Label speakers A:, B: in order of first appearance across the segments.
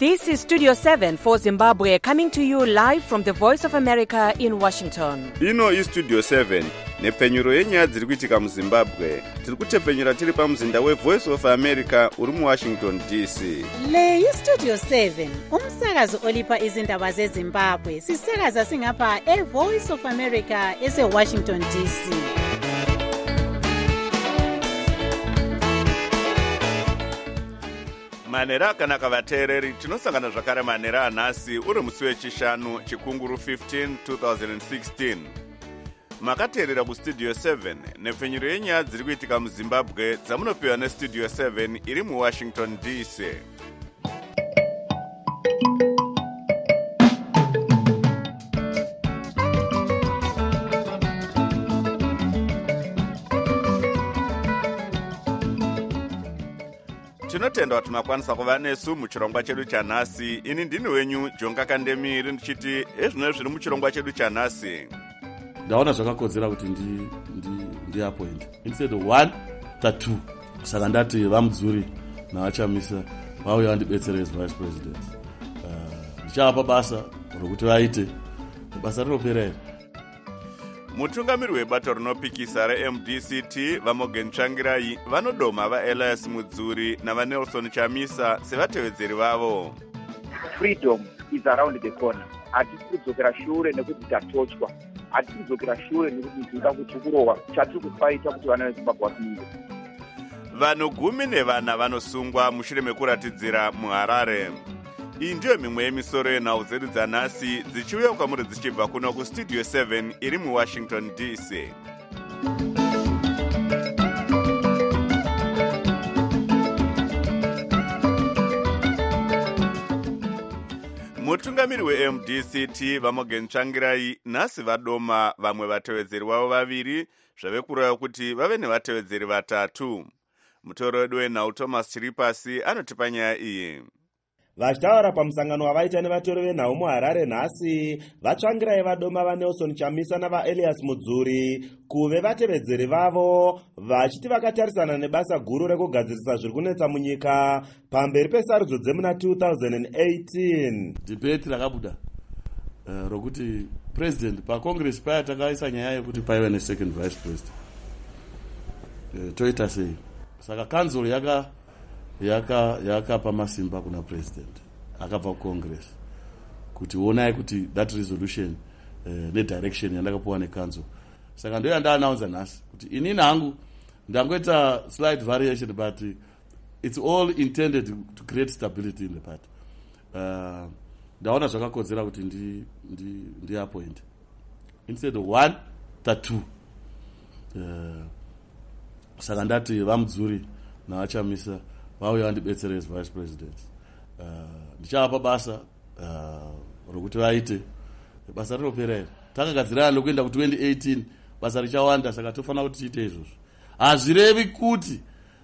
A: This is Studio 7 for Zimbabwe, coming to you live from the Voice of America in Washington.
B: Ino is Studio 7, nepfenyuro yenyaya dziri kuitika muZimbabwe. Tiri kutepfenyura tiri pamuzinda weVoice of America uri muWashington DC.
C: Le iStudio 7, umsakazo olipa izindaba zeZimbabwe. Sisakaza singapha eVoice of America eseWashington DC.
B: Manera kana kavateereri tinosangana zvakare manera anhasi uri musi wechishanu chikunguru 15 2016. Makateerera kuStudio 7 nepfenyuro yenyaya dziri kuitika muZimbabwe dzamunopiwa neStudio 7 iri muWashington DC. Tinotenda kuti makwanisa kuva nesu muchirongwa chedu chanhasi. Ini ndini wenyu Jonga Kandemiri ndichiti ezvino zviri muchirongwa chedu chanhasi.
D: Ndaona zvakakodzera kuti ndi appoint instead 1 ta 2. Saka ndati vamudzuri navachamisa vauya vandibetsere as vice president. Ndichava basa rokuti vaite basa rinopera here.
B: Mutungamiri webato rinopikisa reMDCT Vamogen Tsvangirai vanodoma vaElias Mudzuri navaNelson Chamisa sevatevedzeri vavo.
E: Freedom is around the corner. Hatisi kudzokera shure nekuti tatochwa. Hatisi kudzokera shure nekuti tinoda kutukurowa. Chatiri kufaita kuti vana veZimbabwe vapinde.
B: Vanhu 14 vanosungwa mushure mekuratidzira muHarare. Iyi ndiyo mimwe yemisoro yenhau dzedu dzanhasi dzichiuya kwamuri dzichibva kuno kuStudio 7 iri muWashington DC. Mutungamiri weMDCT Vamogen Tsvangirai nhasi vadoma vamwe vatevedzeri vavo vaviri zvave kureva kuti vave nevatevedzeri vatatu. Mutoro wedu wenhau Thomas Chiripasi anotipa nyaya iyi.
F: Vachitaura pamusangano wavaita nevatori venhau muHarare nhasi, Vatsvangirai vadoma vaNelson Chamisa navaElias Mudzuri kuve vatevedzeri vavo, vachiti vakatarisana nebasa guru rekugadzirisa zviri kunetsa munyika pamberi pesarudzo dzemuna 2018.
D: Debate rakabuda rokuti president paCongress paya takaisa nyaya yekuti paive nesecond vice president. Toita sei? Saka council yakapa masimba kuna president akabva kuCongress kuti onai kuti that resolution nedirection yandakapuwa necouncil. Saka ndoya ndaannounce nhasi kuti inini hangu ndangoita slight variation but it's all intended to create stability in the party. Ndaona zvakakodzera kuti ndi appoint instead of 1 ta 2. Saka ndati vamudzuri navachamisa vauya vandibetsere as vice president. Ndichava basa rokuti vaite basa rinopera here. Takagadzirana nokuenda ku2018 basa richawanda, saka tofanira kuti tiite izvozvo. Hazvirevi kuti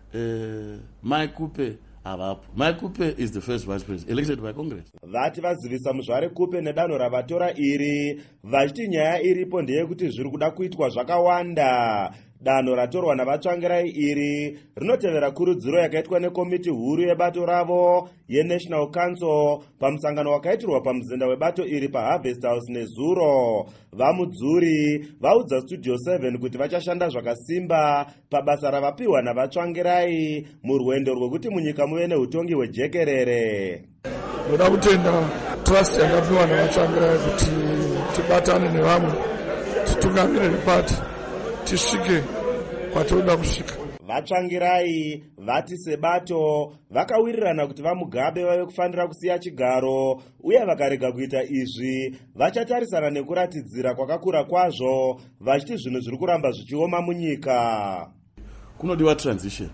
D: Mike Kupe avapo. Mike Kupe is the first vice president elected by Congress.
F: Vati vazivisa muzvare Kupe nedanho ravatora iri, vachiti nyaya iripo ndeyekuti zviri kuda kuitwa zvakawanda. Danho ratorwa navaTsvangirai iri rinotevera kurudziro yakaitwa nekomiti huru yebato ravo yeNational Council pamusangano wakaitirwa pamuzinda webato iri paHarvest House nezuro. Vamudzuri vaudza Studio 7 kuti vachashanda zvakasimba pabasa ravapiwa navaTsvangirai murwendo rwekuti munyika muve neutongi hwejekerere.
G: Ndoda kutenda trust yakapiwa navaTsvangirai kuti tibatane nevamwe titungamirire pati tisvike kwatoda kusvika.
F: Vatsvangirai vati sebato vakawirirana kuti vamugabe vave kufanira kusiya chigaro, uye vakarega kuita izvi vachatarisana nekuratidzira kwakakura kwazvo, vachiti zvinhu zviri kuramba zvichioma munyika.
D: Kunodiwa transition.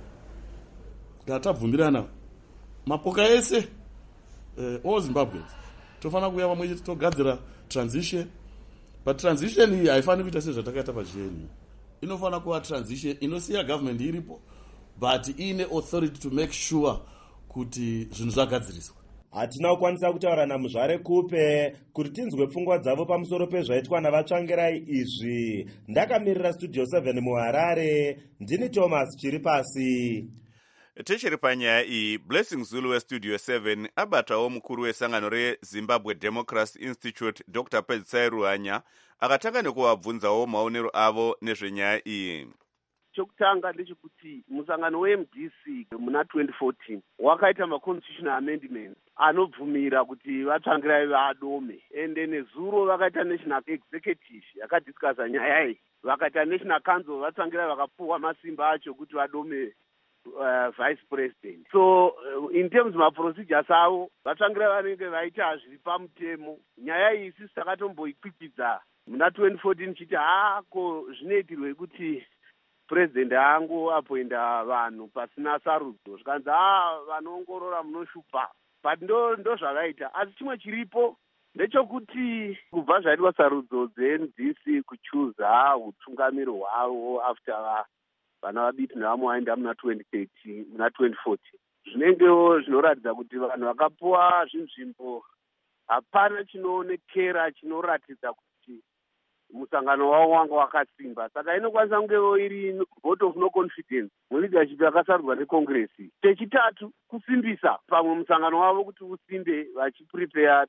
D: Tabvumirana mapoka ese all Zimbabweans tofana kuya pamwe chete togadzira transition, but transition iyi haifaniri kuita sezvatakaita pachieni. Inofana kuva transition inosiya government iripo but ine authority to make sure kuti zvinhu zvagadziriswa.
F: Hatina kukwanisa kutaura namuzvare Kupe kuti tinzwe pfungwa dzavo pamusoro pezvaitwa navaTsvangirai izvi. Ndakamirira Studio 7 muHarare, ndini Thomas Chiripasi.
B: Tichiri panyaya iyi, Blessing Zulu westudio 7 abatawo mukuru wesangano reZimbabwe Democracy Institute Dr. Pedzisai Ruhanya akatanga nekuvabvunzawo maonero avo nezvenyaya iyi.
H: Chokutanga ndechekuti musangano weMDC muna 2014 wakaita maconstitutional amendments anobvumira kuti vatsvangirai vadome, ende nezuro vakaita national executive yakadiscussa nyaya iyi, vakaita national council vatsvangirai vakapuwa masimba acho kuti vadome vice president. So in terms maprocedures avo vatsvangirai vanenge vaita zviri pamutemo. Nyaya iyi sisi takatomboikwikidza muna 2014 chiti ko zvinoitirwe kuti president angu apoinda vanhu pasina sarudzo, zvikanzi vanoongorora munoshupa, but ndo zvavaita. Asi chimwe chiripo ndechekuti kubva zvaitwa sarudzo dzeMDC kuchuza utungamiri hwavo after vana vabiti nevamwe vaenda muna 2014 zvinengewo zvinoratidza kuti vanhu vakapuwa zvinzvimbo hapana chinoonekera chinoratidza kuti musangano wavo wanga wakasimba. Saka inokwanisa kungewo iri vote of no confidence muleadership yakasarudzwa nekongresi. Chechitatu, kusimbisa pamwe musangano wavo kuti usimbe vachiprepare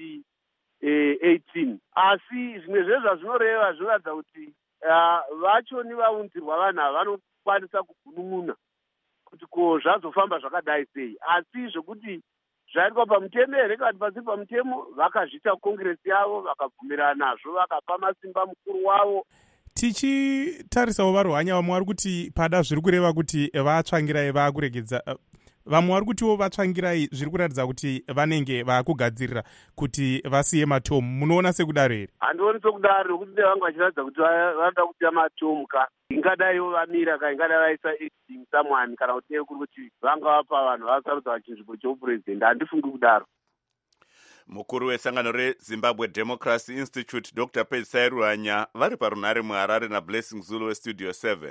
H: 2018. Asi zvimwe zvezva zvinoreva zvinoratidza kuti vacho nevaunzirwa vanhu ava vanokwanisa kugunun'una kuti ko zvazofamba zvakadai sei. Asi zvokuti zvaitwa pamutemo here kana pasiri pamutemo, vakazvita kongresi yavo vakabvumirana nazvo, vakapa masimba mukuru wavo.
I: Tichitarisawo varuhanya vamwe vari kuti pada zviri kureva kuti vatsvangirai vakuregedza, vamwe vari kutiwo vatsvangirai zviri kuratidza kuti vanenge vakugadzirira kuti vasiye matomu. Munoona sekudaro here? Handioni
H: sekudaro, nokuti nevamwe vachiratidza kuti vanoda kusiya matomu ka ingadaiwo vamira ka ingadai vaisa acting someone kana kuti kuri kuti vanga vapa vanhu vasarudza vachinzvimbo cheupurezidendi. Handifungi kudaro.
B: Mukuru wesangano reZimbabwe Democracy Institute Dr. Pedzisai Ruhanya vari parunhare muHarare naBlessing Zulu westudio 7.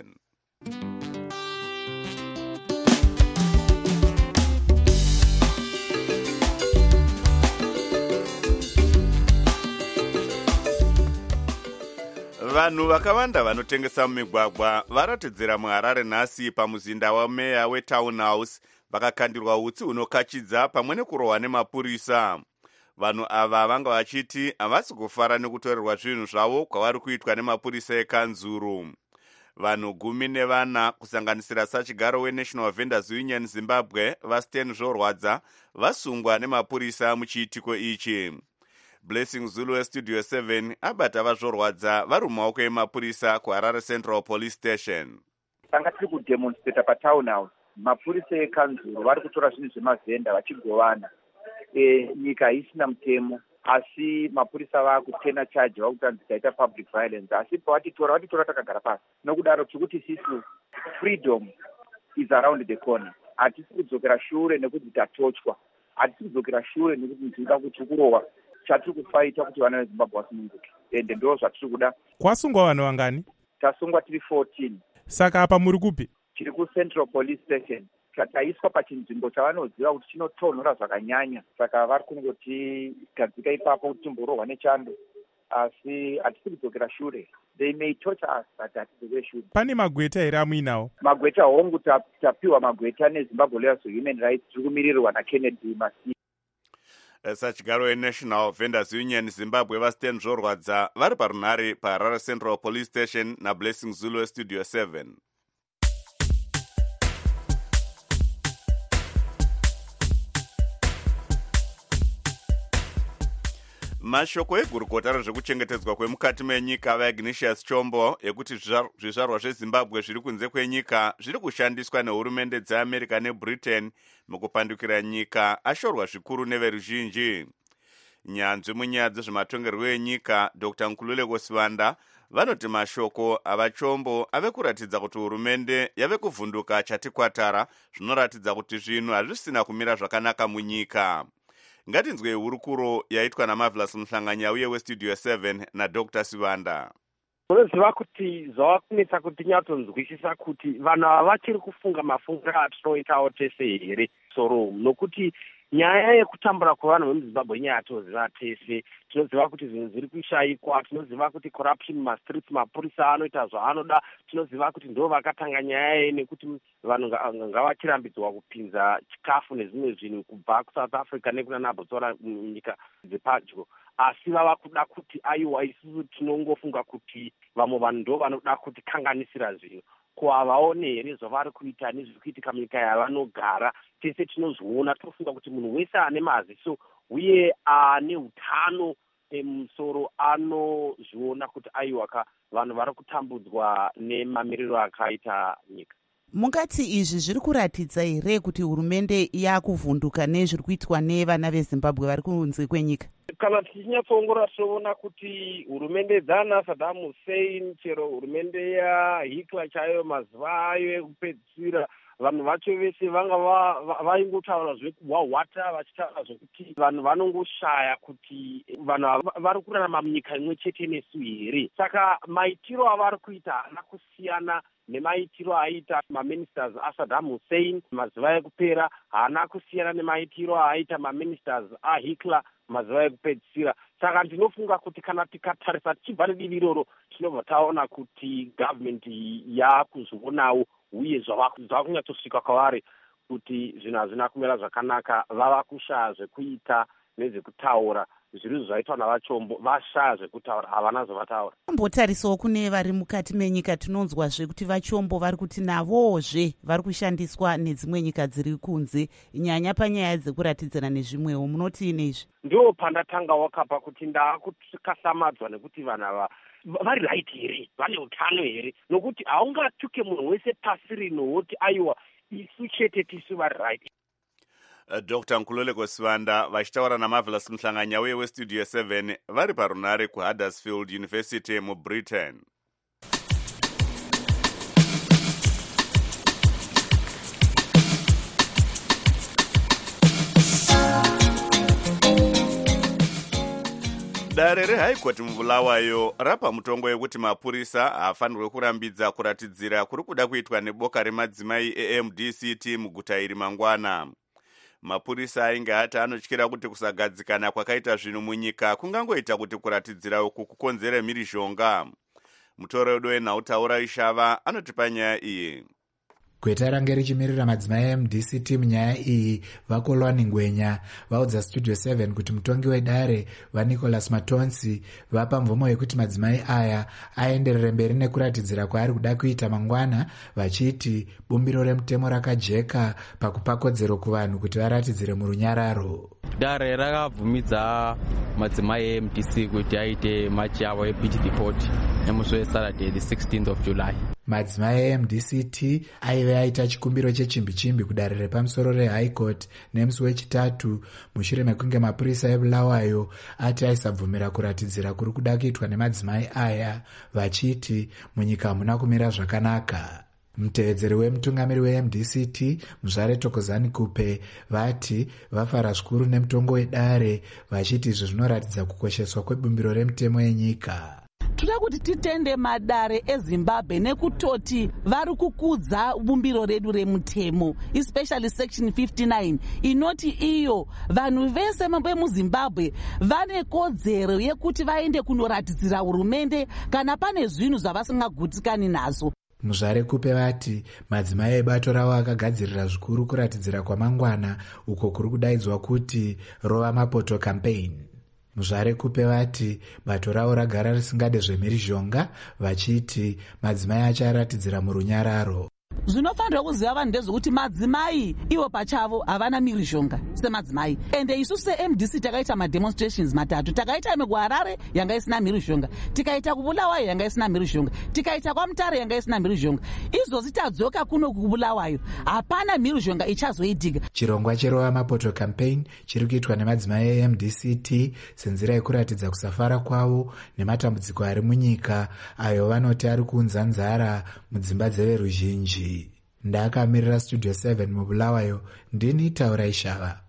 B: Vanhu vakawanda vanotengesa mumigwagwa varatidzira muHarare nhasi pamuzinda wameya weTown House vakakandirwa utsi hunokachidza pamwe nekurohwa nemapurisa. Vanhu ava vanga vachiti havasi kufara nekutorerwa zvinhu zvavo kwavari kuitwa nemapurisa ekanzuru. Vanhu 14 kusanganisira sachigaro weNational Vendors Union Zimbabwe vaStan Zvorwadza vasungwa nemapurisa muchiitiko ichi. Blessing Zulu westudio 7 abata vazvorwadza vari mumaoko emapurisa kuHarare Central Police Station.
E: Tanga tiri kudemonstrata paTown House, mapurisa ekanzuru vari kutora zvinhu zvemavhenda vachigovana. Nyika isina mutemo, asi mapurisa vakutena charge vakutanzi taita public violence. Asi pavatitora takagara pasi. Nokudaro tikuti sisi freedom is around the corner. Hatisi kudzokera shure nekuti tatochwa. Hatisi kudzokera shure nekuti tinoda kuti kurohwa. Chatiri kufaita kuti vana veZimbabwe vasununguke. Ende ndo zvatiri kuda.
I: Kwasungwa vanhu vangani?
E: Tasungwa tiri 14.
I: Saka apa muri kupi?
E: Tiri kuCentral Police Station. Taiswa pachinzvimbo chavanoziva kuti chinotonhora zvakanyanya. Saka vari kungoti gadzika ipapo kuti timborohwa nechando. Asi hatisi kudzokera shure. They may torture us, but hatisi shure.
I: Pane magweta here amuinawo?
E: Magweta hongu tapiwa magweta neZimbabwe Lawyers for Human Rights tiri kumirirwa naKennedy Masi.
B: Sachigaro weNational Vendors Union Zimbabwe vaStan Zvorwadza vari parunhare paHarare Central Police Station naBlessing Zulu westudio 7. Mashoko egurukota rezvekuchengetedzwa kwemukati menyika vaIgnatius Chombo ekuti zvizvarwa zveZimbabwe zviri kunze kwenyika zviri kushandiswa nehurumende dzeAmerica neBritain mukupandukira nyika ashorwa zvikuru neveruzhinji. Nyanzvi munyaya dzezvematongerwo enyika Dr. Nkululeko Sivanda vanoti mashoko avaChombo ave kuratidza kuti hurumende yave kuvhunduka chati kwatara, zvinoratidza kuti zvinhu hazvisina kumira zvakanaka munyika. Ngatinzwe hurukuro yaitwa naMarvelous Muhlanganya uye westudio 7 naDr. Sivanda.
J: Unoziva kuti zvavakunetsa kuti tinyatonzwisisa kuti vanhu ava vachiri kufunga mafungiro atinoitawo tese here soro, nokuti nyaya yekutambura kwevanhu vemuzimbabwe inyaya yatoziva tese. Tinoziva kuti zvinhu zviri kushayikwa, tinoziva kuti corruption mastreets, mapurisa anoita zvaanoda, tinoziva kuti ndo vakatanga nyaya iyi nekuti vanhu ngavachirambidzwa kupinza chikafu nezvimwe zvinhu kubva kuSouth Africa nekuna Botswana munyika dzepadyo. Asi vava kuda kuti aiwa isusu tinongofunga kuti vamwe vanhu ndo vanoda kuti kanganisira zvinhu. Kuavaone here zvavari kuita nezviri kuitika munyika yavanogara. Tese tinozviona, tofunga kuti munhu wese ane maziso uye ane utano emusoro anozviona kuti aiwaka vanhu vari kutambudzwa nemamiriro akaita nyika.
K: Mungati izvi zviri kuratidza here kuti hurumende yakuvhunduka nezviri kuitwa nevana veZimbabwe vari kunze kwenyika?
J: Kana tichinyatsoongorora tinoona kuti hurumende dzana Saddam Hussein, chero hurumende yaHitler chaiyo mazuva ayo ekupedzisira, vanhu vacho vese vanga vaingotaura zvekuhwahwata vachitaura zvokuti vanhu vanongoshaya kuti vanhu vari kurarama munyika imwe chete nesu here. Saka maitiro avari kuita haana kusiyana nemaitiro aiita maministers aSaddam Hussein mazuva ekupera, haana kusiyana nemaitiro aiita maministers aHitler mazuva ekupedzisira. Saka ndinofunga kuti kana tikatarisa tichibva nedivi iroro tinobva taona kuti gavhmendi yakuzvionawo uye zvava kunyatsosvika kwavari kuti zvinhu hazvina kumira zvakanaka. Vava kushaya zvekuita nezvekutaura. Zviri zvaitwa navachombo vashaya zvekutaura, havana zvavataura.
K: Mbotarisawo kune vari mukati menyika, tinonzwazve kuti vachombo vari kuti navozve vari kushandiswa nedzimwe nyika dziri kunze, nyanya panyaya dzekuratidzana nezvimwewo. Munoti nezvi?
J: Ndo pandatanga wakapa kuti ndaakukasamadzwa nekuti vanhu ava vari right here, vane utano here, nokuti haungatuke munhu wese pasi rino woti aiwa isu chete tisu vari right.
B: Dr. Nkululeko Sivanda vachitaura naMarvelous Mhlanganya uye weStudio 7 vari parunare kuHuddersfield University muBritain. Dare reHigh Court muBulawayo rapa mutongo yekuti mapurisa haafanirwe kurambidza kuratidzira kuri kuda kuitwa neboka remadzimai eMDCT muguta iri mangwana. Mapurisa ainge ati anotyira kuti kusagadzikana kwakaita zvinhu munyika kungangoita kuti kuratidzira uku kukonzere mhirizhonga. Mutoredo wenhautaura Ishava anotipa nyaya iyi.
L: Gweta range richimirira madzimai eMDCT munyaya iyi vaKolwani Ngwenya vaudza Studio 7 kuti mutongi wedare vaNicholas Matonsi vapa mvumo yekuti madzimai aya aenderere mberi nekuratidzira kwaari kuda kuita mangwana, vachiti bumbiro remutemo rakajeka pakupa kodzero kuvanhu kuti varatidzire murunyararo.
M: Dare rakabvumidza madzimai eMDC kuti aite machi avo ePit Deport nemusi weSaturday the 16th of July.
L: Madzimai eMDCT aive aita chikumbiro chechimbi-chimbi kudare repamusoro reHigh Court nemusi wechitatu mushure mekunge mapurisa eBulawayo ati aisabvumira kuratidzira kuri kuda kuitwa nemadzimai aya, vachiti munyika hamuna kumira zvakanaka. Mutevedzeri wemutungamiri weMDCT Muzvare Thokozani Kupe vati vafara zvikuru nemutongo wedare, vachiti izvi zvinoratidza kukosheswa kwebumbiro remutemo yenyika.
N: Toda kuti titende madare eZimbabwe nekutoti vari kukudza bumbiro redu remutemo, especially section 59 inoti iyo vanhu vese vemuZimbabwe vane kodzero yekuti vaende kunoratidzira hurumende kana pane zvinhu zvavasingagutikani nazvo.
L: Muzvare Kupe vati madzimai ebato ravo akagadzirira zvikuru kuratidzira kwamangwana uko kuri kudaidzwa kuti Rova Mapoto campaign. Muzvare Kupe vati bato ravo ragara risingade zvemhirizhonga, vachiti madzimai acharatidzira murunyararo.
N: Zvinofanirwa kuziva vanhu ndezvekuti madzimai ivo pachavo havana mhirizhonga semadzimai. Ende isusu seMDC takaita mademonstrations matatu. Takaita kuHarare yanga isina mhirizhonga, tikaita kuBulawayo yanga isina mhirizhonga, tikaita kwaMutare yanga isina mhirizhonga. Izvozvi tadzoka kuno kuBulawayo hapana mhirizhonga ichazoitika.
L: Chirongwa cheRova Mapoto campaign chiri kuitwa nemadzimai eMDCT senzira yekuratidza kusafara kwavo nematambudziko ari munyika ayo vanoti ari kuunza nzara mudzimba dzeveruzhinji. Ndakamirira Studio 7 muBulawayo, ndini Taura Ishava.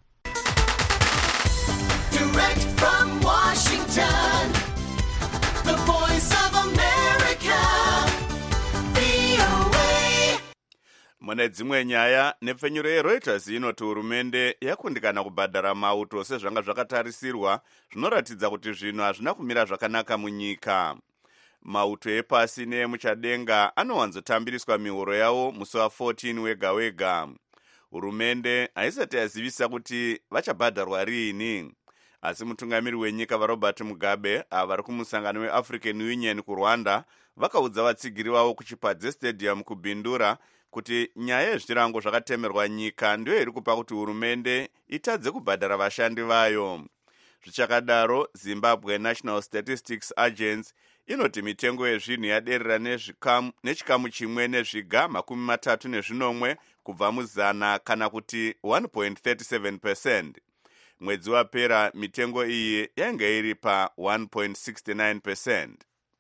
O: Direct from Washington, the voice of America, VOA.
B: Mune dzimwe nyaya, nepfenyuro yeReuters inoti hurumende yakundikana kubhadhara mauto sezvanga zvakatarisirwa, zvinoratidza kuti zvinhu hazvina kumira zvakanaka munyika. Mauto epasi neemuchadenga anowanzotambiriswa mihoro yawo musi wa14 wega wega. Hurumende haisati yazivisa kuti vachabhadharwa riini. Asi mutungamiri wenyika vaRobert Mugabe vari kumusangano weAfrican Union kuRwanda vakaudza vatsigiri vavo kuChipadze Stadium kubhindura kuti nyaya yezvirango zvakatemerwa nyika ndiyo iri kupa kuti hurumende itadze kubhadhara vashandi vayo. Zvichakadaro, Zimbabwe National Statistics Agency inoti mitengo yezvinhu yaderera nechikamu chimwe nezviga 33 kubva muzana kana kuti 1.37%. Mwedzi wapera mitengo iyi yanga iri pa 1.69%.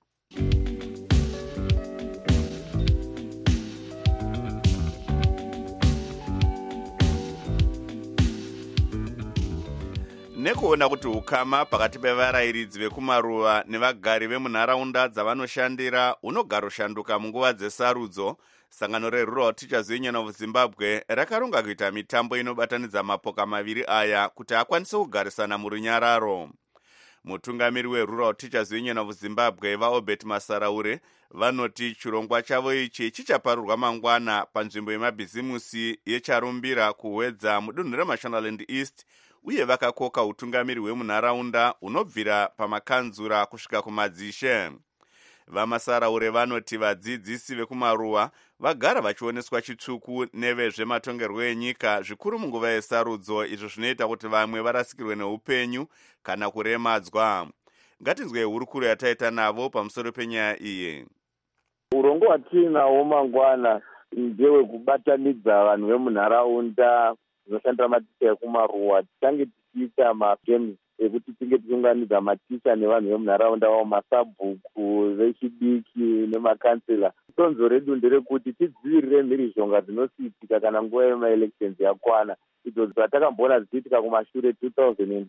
B: Nekuona kuti ukama pakati pevarayiridzi vekumaruva nevagari vemunharaunda dzavanoshandira unogara ushanduka munguva dzesarudzo, sangano reRural Teachers Union of Zimbabwe rakaronga kuita mitambo inobatanidza mapoka maviri aya kuti akwanise kugarisana murunyararo. Mutungamiri weRural Teachers Union of Zimbabwe vaObert Masaraure vanoti chirongwa chavo ichi chichaparurwa mangwana panzvimbo yemabhizimusi yeCharumbira kuhwedza mudunhu reMashonaland East, uye vakakoka utungamiri hwemunharaunda unobvira pamakanzura kusvika kumadzishe. Vamasaraure vanoti vadzidzisi vekumaruva vagara vachioneswa chitsvuku nevezvematongerwo enyika zvikuru munguva yesarudzo, izvo zvinoita kuti vamwe varasikirwe neupenyu kana kuremadzwa. Ngatinzwe hurukuro yataita navo pamusoro penyaya iyi.
P: Urongo hwatiinawo mangwana ndewekubatanidza vanhu vemunharaunda dzinoshandira maticha ekumaruwa. Tichange tichiita magames ekuti tinge tichiunganidza maticha nevanhu vemunharaunda vavo, masabhuku vechidiki nemakansela. Donzo redu nderekuti tidzivirire mhirizhonga dzinosiitika kana nguva yemaelections yakwana, idzo dzatakamboona dzichiitika kumashure 2002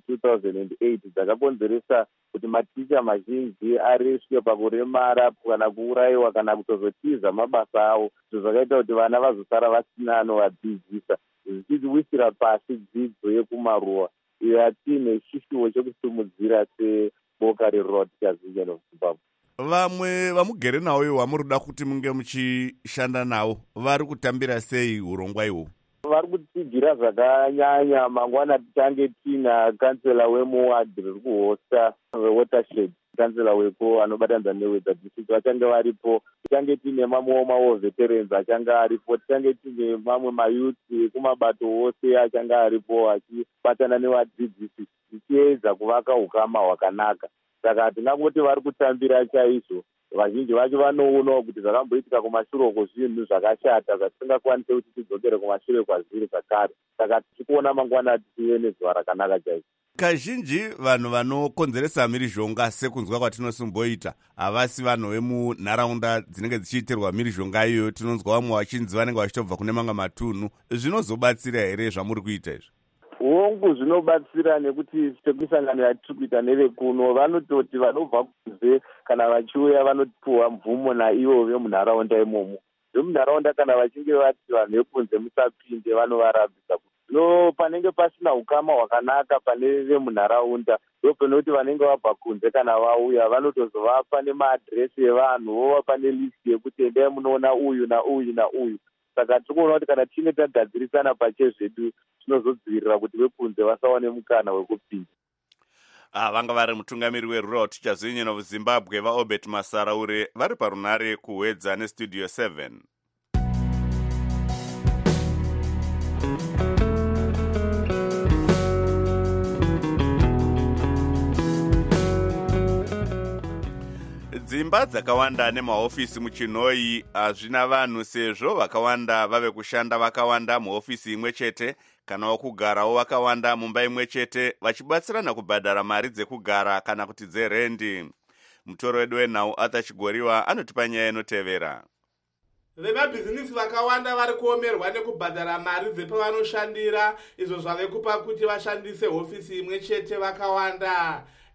P: 2008 dzakakonzeresa kuti maticha mazhinji areswe pakuremara kana kuurayiwa kana kutozotiza mabasa avo, izvo zvakaita kuti vana vazosara vasina anovadzidzisa, zvichiwisira pasi dzidzo yekumaruwa iyo yatiine chishuwo chekusimudzira seboka reRural Teachers Union of Zimbabwe.
B: Vamwe vamugere navo iwo vamurida kuti munge muchishanda navo vari kutambira sei urongwa ihwo?
P: Vari kutigira zvakanyanya. Mangwana tichange tina kansela wemuwadi riri kuhosta wewatershed, kansela weko anobatanidza neweather district vachange varipo. Tichange tine mamwewo maveterans achange aripo. Tichange tine mamwe mayuthi ekumabato ose achange aripo achibatana nevadzidzisi tichiedza kuvaka ukama hwakanaka. Saka hatingangoti vari kutambira chaizvo. Vazhinji vacho vanoonawo kuti zvakamboitika kumashure uko zvinhu zvakashata zvatisingakwanise kuti tidzokere kumashure kwazviri zvakare. Saka tichikuona mangwana tive nezuva rakanaka chaizvo.
B: Kazhinji vanhu vanokonzeresa mhirizhonga sekunzwa kwatinosimboita havasi vanhu vemunharaunda dzinenge dzichiitirwa mhirizhonga iyoyo. Tinonzwa vamwe vachinzi vanenge vachitobva kune mamwe matunhu. Zvinozobatsira here zvamuri kuita izvi?
P: Hongu zvinobatsira, nekuti sekusangano yatiri kuita nevekuno vanototi vanobva kunze kana vachiuya vanopiwa mvumo naivo vemunharaunda imomo. Vemunharaunda kana vachinge vati vanhu vekunze musapinde vanovarabisa. No, panenge pasina ukama hwakanaka pane vemunharaunda, ndopanoti vanenge vabva kunze kana vauya vanotozovapa nemaadhiresi evanhu, vovapa nelisti yekuti endai munoona uyu nauyu nauyu. Saka tikuona kuti kana tinge tagadzirisana pachezvedu zvinozodzivirira kuti vekunze vasawane mukana wekupinda.
B: Vanga vari mutungamiri weRural Teachers Union of Zimbabwe vaObert Masaraure vari parunare kuhwedza neStudio 7. Dzimba dzakawanda nemahofisi muChinoi hazvina vanhu sezvo vakawanda vave kushanda vakawanda muhofisi imwe chete kana wokugarawo vakawanda mumba imwe chete vachibatsirana kubhadhara mari dzekugara kana kuti dzerendi. Mutoro wedu wenhau Arthur Chigoriwa anotipa nyaya inotevera.
Q: Vemabhizinisi vakawanda vari kuomerwa nekubhadhara mari dzepevanoshandira, izvo zvave kupa kuti vashandise hofisi imwe chete vakawanda.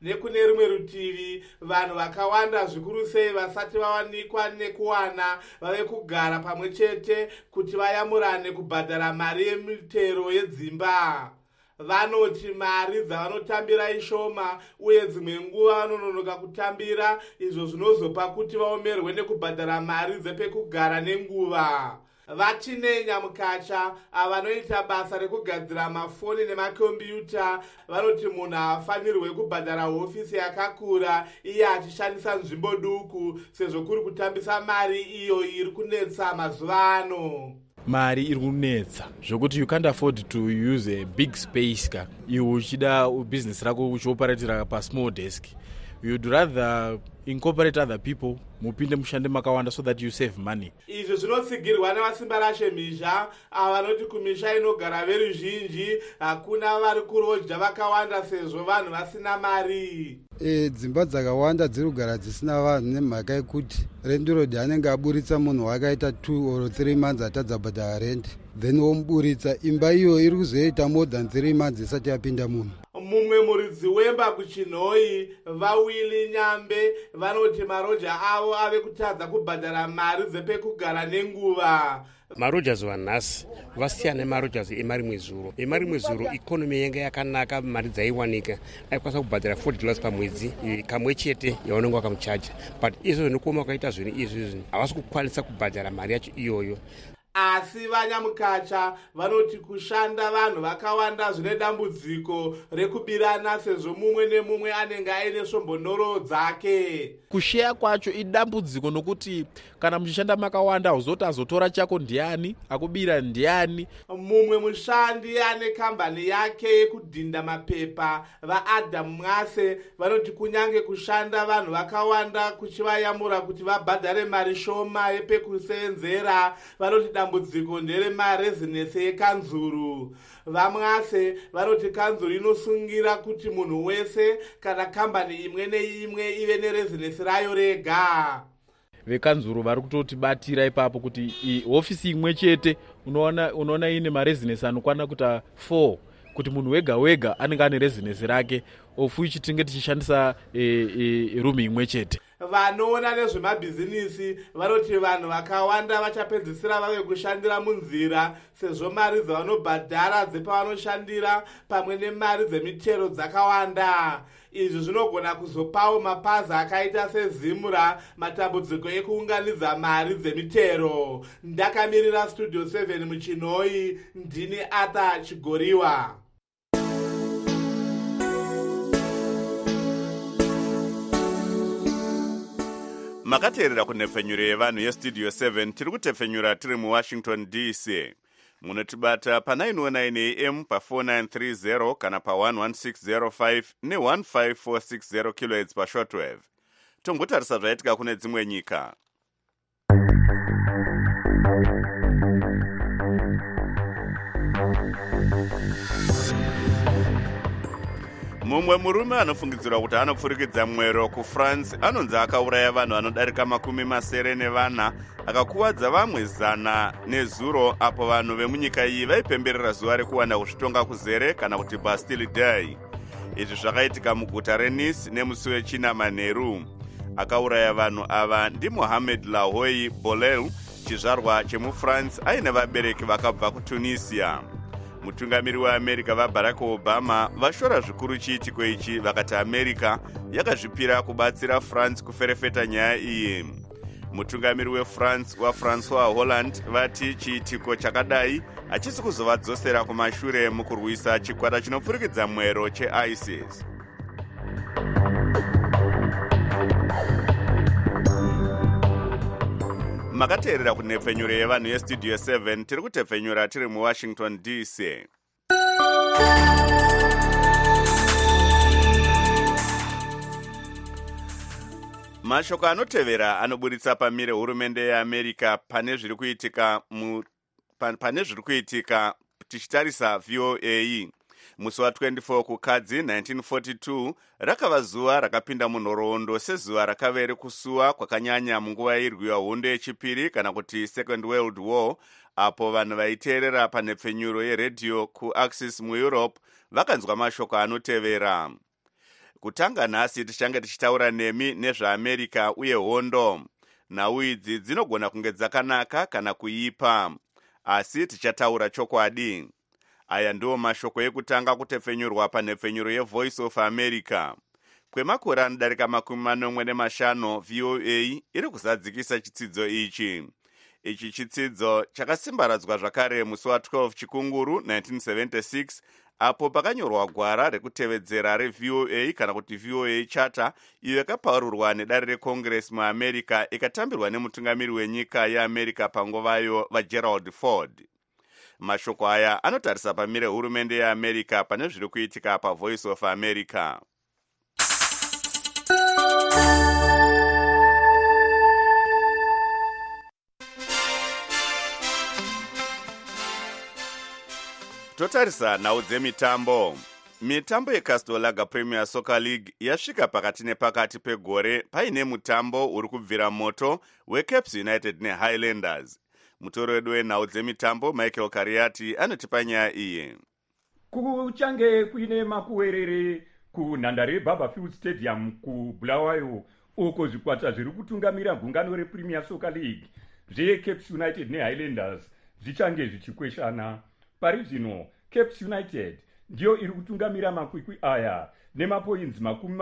Q: nekune rimwe rutivi vanhu vakawanda zvikuru sei vasati vawanikwa nekuwana vave kugara pamwe chete kuti vayamurane kubhadhara mari yemitero yedzimba. Vanoti mari dzavanotambira ishoma uye dzimwe nguva vanononoka kutambira, izvo zvinozopa kuti vaomerwe nekubhadhara mari dzepekugara nenguva. Vatine Nyamukacha vanoita basa rekugadzira mafoni nemakombiyuta vanoti munhu haafanirwe kubhadhara hofisi yakakura iye achishandisa nzvimbo duku, sezvo kuri kutambisa mari iyo iri kunetsa mazuva ano.
R: Mari iri kunetsa zvokuti you can't afford to use a big space ka iwe uchida business rako uchioperatira pa small desk. You'd rather incorporate other people mupinde mushande makawanda so that you save money.
Q: Izvo zvinotsigirwa nevasimba rashe mhizha vanoti kumisha inogara veruzhinji hakuna vari kurodya vakawanda sezvo vanhu vasina mari.
S: Dzimba dzakawanda dziri kugara dzisina vanhu nemhaka yekuti rendirodi anenge aburitsa munhu wakaita 2 or 3 months atadza bhadhara rent, then womuburitsa imba iyo iri kuzoita more than 3 months isati yapinda munhu.
Q: Mumwe muridzi wemba kuChinhoi vaWili Nyambe vanoti maroja avo ave kutadza kubhadhara mari dzepekugara nenguva.
T: Marojas vanhasi vasiyana nemarojas emarimwe zuro. Emarimwe zuro ikonomi yanga yakanaka, mari dzaiwanika, aikwanisa kubhadhara $40 pamwedzi kamwe chete yaunenge wakamuchaja. But izvo zvinokoma wakaita zvinhu izvi havasi kukwanisa kubhadhara mari yacho iyoyo.
Q: Asi vaNyamukacha vanoti kushanda vanhu vakawanda zvine dambudziko rekubirana sezvo mumwe nemumwe anenge aine svombonoro dzake.
R: Kusheya kwacho idambudziko nokuti kana muchishanda makawanda uzoti azotora chako ndiani, akubira ndiani.
Q: Mumwe mushandi ane kambani yake yekudhinda mapepa vaAdam Mwase vanoti kunyange kushanda vanhu vakawanda kuchivayamura kuti vabhadhare mari shoma yepekusenzera, vanoti dambudziko ndere marezinesi yekanzuru. VaMwase vanoti kanzuru inosungira kuti munhu wese kana kambani imwe neimwe ive nerezinesi rayo rega.
R: Vekanzuru vari kutotibatira ipapo kuti hofisi imwe chete unoona ine marezinesi anokwana kuta 4 kuti munhu wega wega anenge ane rezinesi rake, ofu ichitinge tichishandisa rumi imwe chete.
Q: Vanoona nezvemabhizinisi vanoti vanhu vakawanda vachapedzisira vave kushandira munzira sezvo mari dzavanobhadhara dzepavanoshandira pamwe nemari dzemitero dzakawanda. Izvi zvinogona kuzopawo mapazi akaita seZimura matambudziko ekuunganidza mari dzemitero. Ndakamirira Studio 7 muChinhoi, ndini Arthur Chigoriwa.
B: Makateerera kunhepfenyuro yevanhu yestudio 7 tiri kutepfenyura tiri muWashington DC. Munotibata pa 919 AM pa 4930 kana pa 11605 ne15460 kHz pa shortwave. Tongotarisa zvaitika kune dzimwe nyika. Mumwe murume anofungidzirwa kuti anopfurikidza mwero kuFrance anonzi akauraya vanhu vanodarika 74 akakuwadza vamwe 100 nezuro apo vanhu vemunyika iyi vaipemberera zuva rekuwana kuzvitonga kuzere kana kuti Bastille Day. Izvi zvakaitika muguta reNice nemusi wechina manheru. Akauraya vanhu ava ndi Mohamed Lahoui Bolel, chizvarwa chemuFrance aine vabereki vakabva kuTunisia. Mutungamiri weAmerica vaBarack Obama vashora zvikuru chiitiko ichi vakati America yakazvipira kubatsira France kuferefeta nyaya iyi. Mutungamiri weFrance waFrancois Hollande vati chiitiko chakadai hachisi kuzovadzosera kumashure mukurwisa chikwata chinopfurikidza mwero cheISIS. Makateerera kunhepfenyuro yevanhu yestudio 7 tiri kutepfenyura tiri muWashington DC. Mashoko anotevera anoburitsa pamire hurumende yeAmerica pane zviri kuitika tichitarisa VOA. Musi wa24 kukadzi 1942 rakava zuva rakapinda munhoroondo sezuva rakave rekusuwa kwakanyanya munguva irwiwa hondo yechipiri kana kuti Second World War, apo vanhu vaiteerera panhepfenyuro yeredhiyo kuAxis muEurope vakanzwa mashoko anotevera. Kutanga nhasi tichange tichitaura nemi nezvaamerica uye hondo. Nhau idzi dzinogona kunge dzakanaka kana kuipa, asi tichataura chokwadi. Aya ndiwo mashoko ekutanga kutepfenyurwa panhepfenyuro yeVoice of America. Kwemakore anodarika 45 VOA iri kuzadzikisa chitsidzo ichi. Ichi chitsidzo chakasimbaradzwa zvakare musi wa12 Chikunguru 1976, apo pakanyorwa gwara rekutevedzera reVOA kana kuti VOA Charter, iyo yakapaururwa nedare reCongress muAmerica ikatambirwa nemutungamiri wenyika yeAmerica panguvayo vaGerald Ford. Mashoko aya anotarisa pamire hurumende yeAmerica pane zviri kuitika paVoice of America. Totarisa nhau dzemitambo. Mitambo yeCastor Lager Premier Soccer League yasvika pakati nepakati pegore paine mutambo uri kubvira moto weCaps United neHighlanders. Mutoro wedu wenhau dzemitambo Michael Kariati anotipa nyaya iyi.
U: Kuchange kuine makuwerere kunhandare yeBarberfield Stadium kuBulawayo, uko zvikwata zviri kutungamira gungano rePremier Soccer League zveCaps United neHighlanders zvichange zvichikweshana. Pari zvino Caps United ndiyo iri kutungamira makwikwi aya nemapoints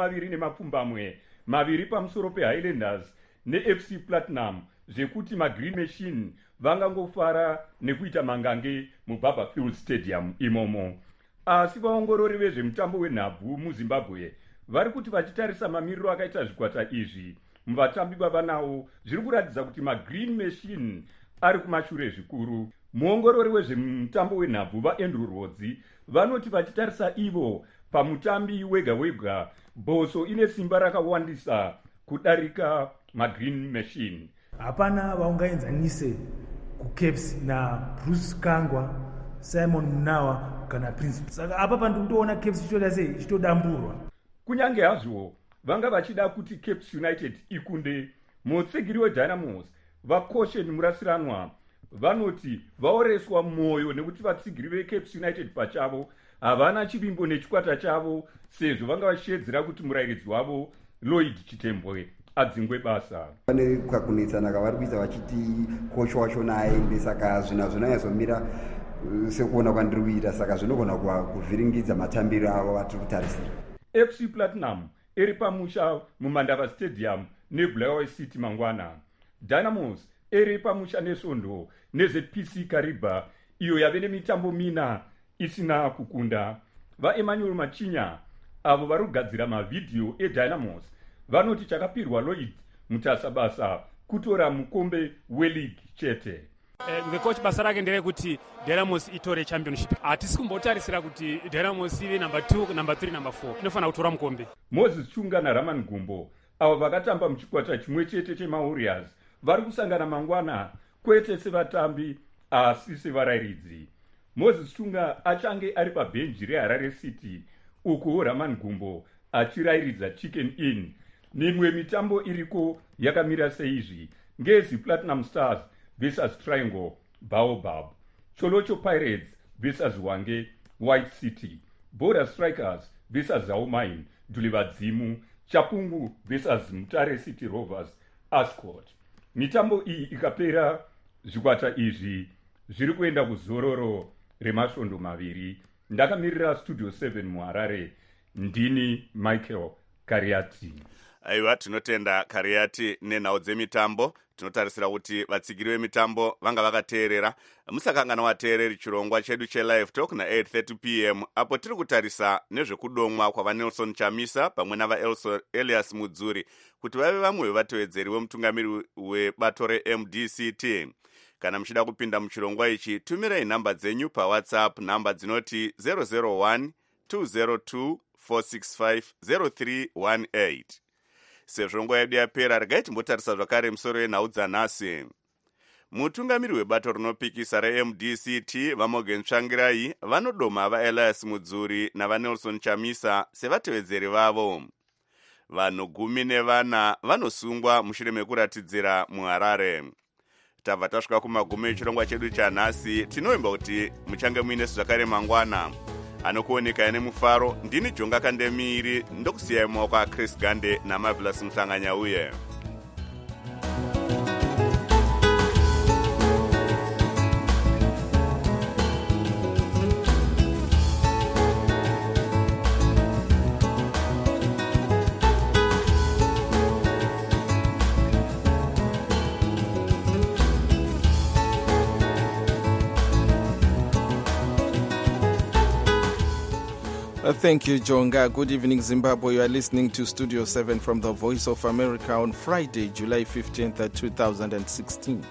U: 22 pamusoro peHighlanders neFC Platinum, zvekuti maGreen Machine vangangofara nekuita mangange muBarberfield Stadium imomo. Asi vaongorori vezvemutambo wenhabvu muZimbabwe vari kuti vachitarisa mamiriro akaita zvikwata izvi muvatambi vavanawo, zviri kuratidza kuti maGreen Machine ari kumashure zvikuru. Muongorori wezvemutambo wenhabvu vaAndrew Rhodes vanoti vachitarisa ivo pamutambi wega wega, Boso ine simba rakawandisa kudarika maGreen Machine.
V: Hapana vaungaenzanise kuCaps naBruce Kangwa, Simon Mnawa kana Prince. Saka apa pandikutoona Caps chitoda sei chitodamburwa.
U: Kunyange hazvo vanga vachida kuti Caps United ikunde, mutsigiri weDynamos vaCaution Murasiranwa vanoti vaoreswa mwoyo nekuti vatsigiri veCaps United pachavo havana chivimbo nechikwata chavo, sezvo vanga vachiyedzera kuti murayiridzi wavo Lloyd Chitembwe adzingwe basa.
W: Pane kukakunetsana kavari kuita vachiti kocha wacho naaende, saka zvinazomira sekuona kwandiri kuita, saka zvinogona kuvhiringidza matambiro avo vatiri kutarisira.
U: FC Platinum iri pamusha muMandava Stadium neBulawayo City mangwana. Dynamos iri pamusha neSondo neZPC Kariba, iyo yave nemitambo 4 isina kukunda. VaEmmanuel Machinya avo vari kugadzira mavhidhiyo eDynamos vanoti chakapirwa Lloyd mutasabasa kutora mukombe weleague chete.
X: The coach basa rake nderekuti Dynamos itore championship. Hatisi kumbotarisira kuti Dynamos ive number 2, number 3, number 4. Inofana kutora mukombe.
U: Moses Chunga naRaman Gumbo avo vakatamba muchikwata chimwe chete cheMawarriors vari kusangana mangwana, kwete sevatambi asi sevarayiridzi. Moses Chunga achange ari pabhenji reHarare City, uko Raman Gumbo achirayiridza Chicken Inn. Mimwe mitambo iriko yakamira seizvi: Ngezi Platinum Stars vs Triangle Baobab, Cholocho Pirates vs Wange White City, Border Strikers vs Zaumine Dulivadzimu, Chapungu vs Mutare City Rovers Ascot. Mitambo iyi ikapera, zvikwata izvi zviri kuenda kuzororo remasvondo 2. Ndakamirira Studio 7 muHarare, ndini Michael Kariati.
B: Aiwa, tinotenda Kariati nenhau dzemitambo. Tinotarisira kuti vatsigiri vemitambo vanga vakateerera. Musakangana wateereri chirongwa chedu cheLive Talk na8:30 PM, apo tiri kutarisa nezvekudomwa kwavaNelson Chamisa pamwe navaElias Mudzuri kuti vave vamwe vevatevedzeri vemutungamiri webato reMDCT. Kana muchida kupinda muchirongwa ichi, tumirai nhamba dzenyu paWhatsApp, nhamba dzinoti 001 202 465 0318. Sezvo nguva yedu yapera, regai timbotarisa zvakare musoro wenhau dzanhasi. Mutungamiri webato rinopikisa reMDCT vaMorgan Tsvangirai vanodoma vaElias Mudzuri navaNelson Chamisa sevatevedzeri vavo. Vanhu 14 vanosungwa mushure mekuratidzira muHarare. Tabva tasvika kumagumo echirongwa chedu chanhasi. Tinoimba kuti muchange muine zvakare mangwana. anokuoneka nemufaro. Ndini Jonga Kandemiri, ndokusiyai mumaoko aChris Gande naMarvelous Mhlanganyauye.
A: Thank you, Jonga. Good evening, Zimbabwe. You are listening to Studio 7 from the Voice of America on Friday, July 15th, 2016.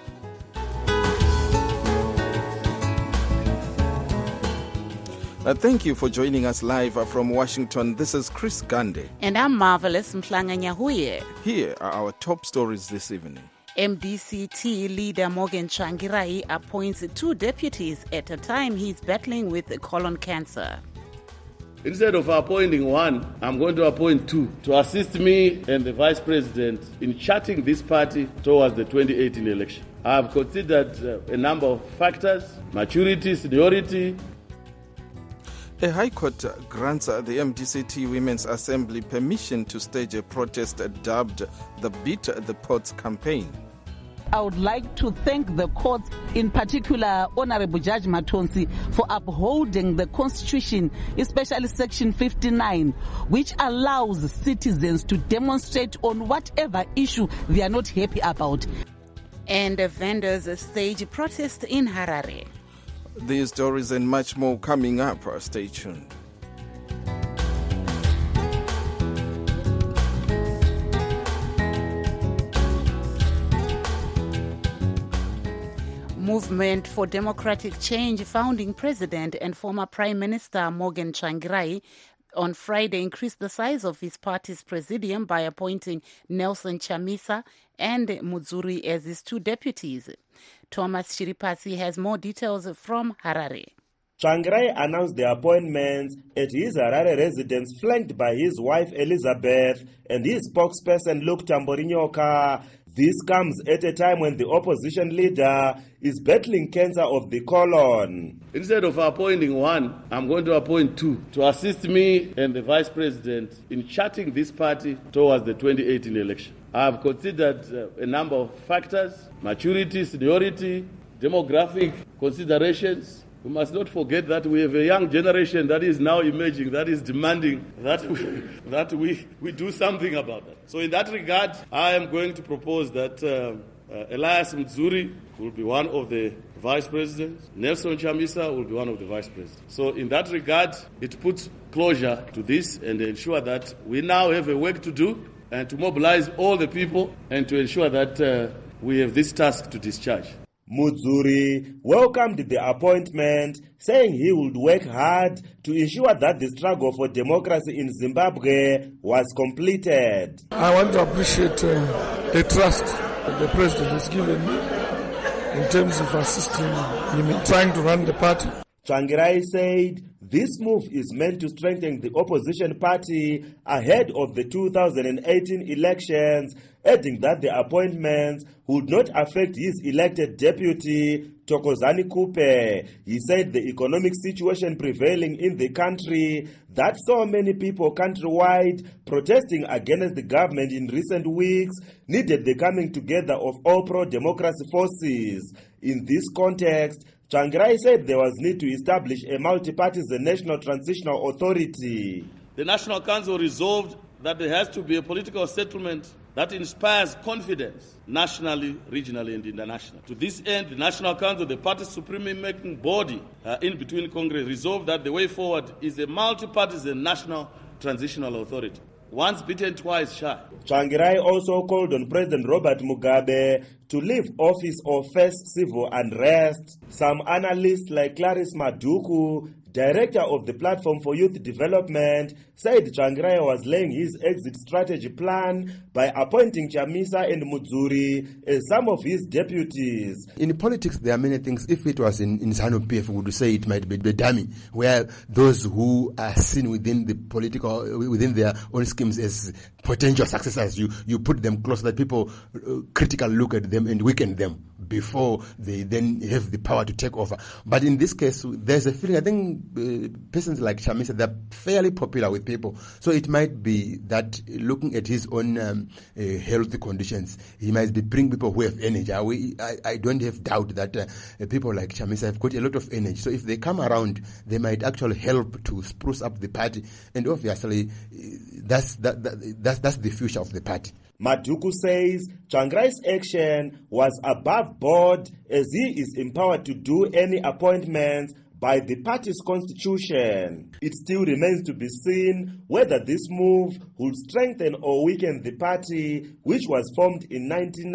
A: Thank you for joining us live from Washington. This is Chris Gande.
K: And I'm Marvelous Mhlanganyauye.
A: Here are our top stories this evening.
K: MDCT leader Morgan Tsvangirai appoints 2 deputies at a time he's battling with colon cancer.
C: Instead of appointing 1, I'm going to appoint 2 to assist me and the Vice President in charting this party towards the 2018 election. I have considered a number of factors: maturity, seniority.
A: A High Court grants the MDCT Women's Assembly permission to stage a protest dubbed the Beat the Pots campaign.
N: I would like to thank the courts, in particular Honorable Judge Matonsi, for upholding the Constitution, especially Section 59, which allows citizens to demonstrate on whatever issue they are not happy about.
K: And vendors stage protest in Harare.
A: These stories and much more coming up. Stay tuned.
K: Movement for Democratic Change founding president and former Prime Minister Morgan Tsvangirai on Friday increased the size of his party's presidium by appointing Nelson Chamisa and Mudzuri as his 2 deputies. Thomas Shiripatsi has more details from Harare.
F: Tsvangirai announced the appointments at his Harare residence, flanked by his wife Elizabeth and his spokesperson Luke Tamborinyoka. This comes at a time when the opposition leader is battling cancer of the colon.
C: Instead of appointing 1, I'm going to appoint 2 to assist me and the Vice President in charting this party towards the 2018 election. I have considered a number of factors: maturity, seniority, demographic considerations. We must not forget that we have a young generation that is now emerging, that is demanding that we do something about that. So in that regard, I am going to propose that Elias Mudzuri will be one of the vice presidents. Nelson Chamisa will be one of the vice presidents. So in that regard, it puts closure to this and ensure that we now have a work to do and to mobilize all the people and to ensure that we have this task to discharge.
F: Mudzuri welcomed the appointment, saying he would work hard to ensure that the struggle for democracy in Zimbabwe was completed.
D: I want to appreciate the trust that the president has given me in terms of assisting him in trying to run the party.
F: Tsvangirai said this move is meant to strengthen the opposition party ahead of the 2018 elections, adding that the appointments would not affect his elected deputy, Thokozani Kupe. He said the economic situation prevailing in the country that saw many people countrywide protesting against the government in recent weeks needed the coming together of all pro-democracy forces. In this context, Tsvangirai said there was need to establish a multi-partisan National Transitional Authority.
C: The National Council resolved that there has to be a political settlement that inspires confidence nationally, regionally, and internationally. To this end, the National Council, the party's supreme-making body in between Congress, resolved that the way forward is a multi-partisan National Transitional Authority. Once bitten, twice shy.
F: Tsvangirai also called on President Robert Mugabe to leave office or face civil unrest. Some analysts like Clarice Maduku, director of the Platform for Youth Development, said Tsvangirai was laying his exit strategy plan by appointing Chamisa and Mudzuri as some of his deputies.
G: In politics, there are many things. If it was in ZANU-PF, we would say it might be a dummy, where those who are seen within the within their own schemes as potential successors, you put them close so that people critically look at them and weaken them. before they then have the power to take over. But in this case, there's a feeling, I think persons like Chamisa, they're fairly popular with people. So it might be that looking at his own health conditions, he might be bringing people who have energy. I don't have doubt that people like Chamisa have got a lot of energy. So if they come around, they might actually help to spruce up the party. And obviously, that's the future of the party.
F: Maduku says Tsvangirai's action was above board as he is empowered to do any appointments by the party's constitution. It still remains to be seen whether this move will strengthen or weaken the party, which was formed in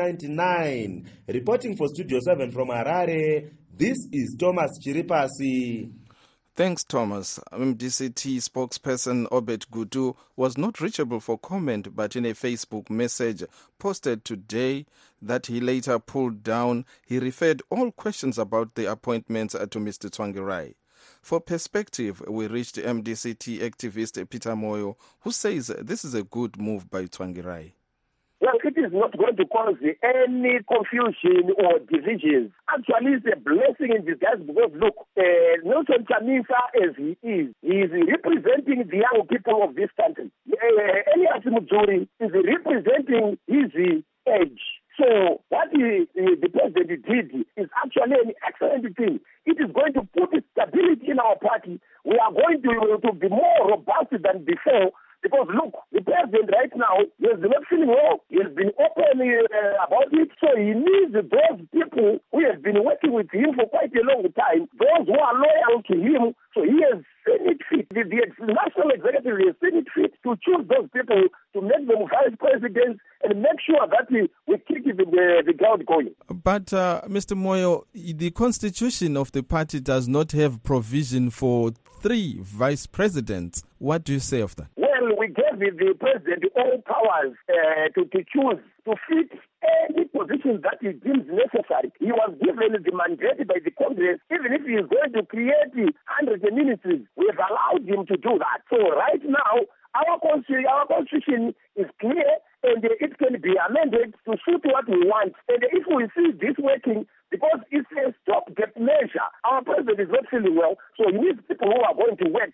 F: 1999. Reporting for Studio 7 from Harare, this is Thomas Chiripasi.
A: Thanks, Thomas. MDCT spokesperson Obed Gudu was not reachable for comment, but in a Facebook message posted today that he later pulled down, he referred all questions about the appointments to Mr. Tsvangirai. For perspective, we reached MDCT activist Peter Moyo, who says this is a good move by Tsvangirai.
E: Well, it is not going to cause any confusion or divisions. Actually, it's a blessing in disguise because, look, Nelson Chamisa, as he is representing the young people of this country. Elias Mujuri is representing his age. So what the president did is actually an excellent thing. It is going to put stability in our party. We are going to be more robust than before. Because look, the president right now, he has not feeling well. He has been open about it. So he needs those people who have been working with him for quite a long time, those who are loyal to him. So he has seen it fit. The national executive has seen it fit to choose those people to make them vice presidents and make sure that we keep the ground going.
A: But, Mr. Moyo, the constitution of the party does not have provision for 3 vice presidents. What do you say of that?
E: Well, we gave the president all powers to choose, to fit any position that he deems necessary. He was given the mandate by the Congress. Even if he is going to create 100 ministries, we have allowed him to do that. So right now, our constitution is clear and it can be amended to suit what we want. And if we see this working, because it's a stopgap measure, our president is not feeling well, so he needs people who are going to work.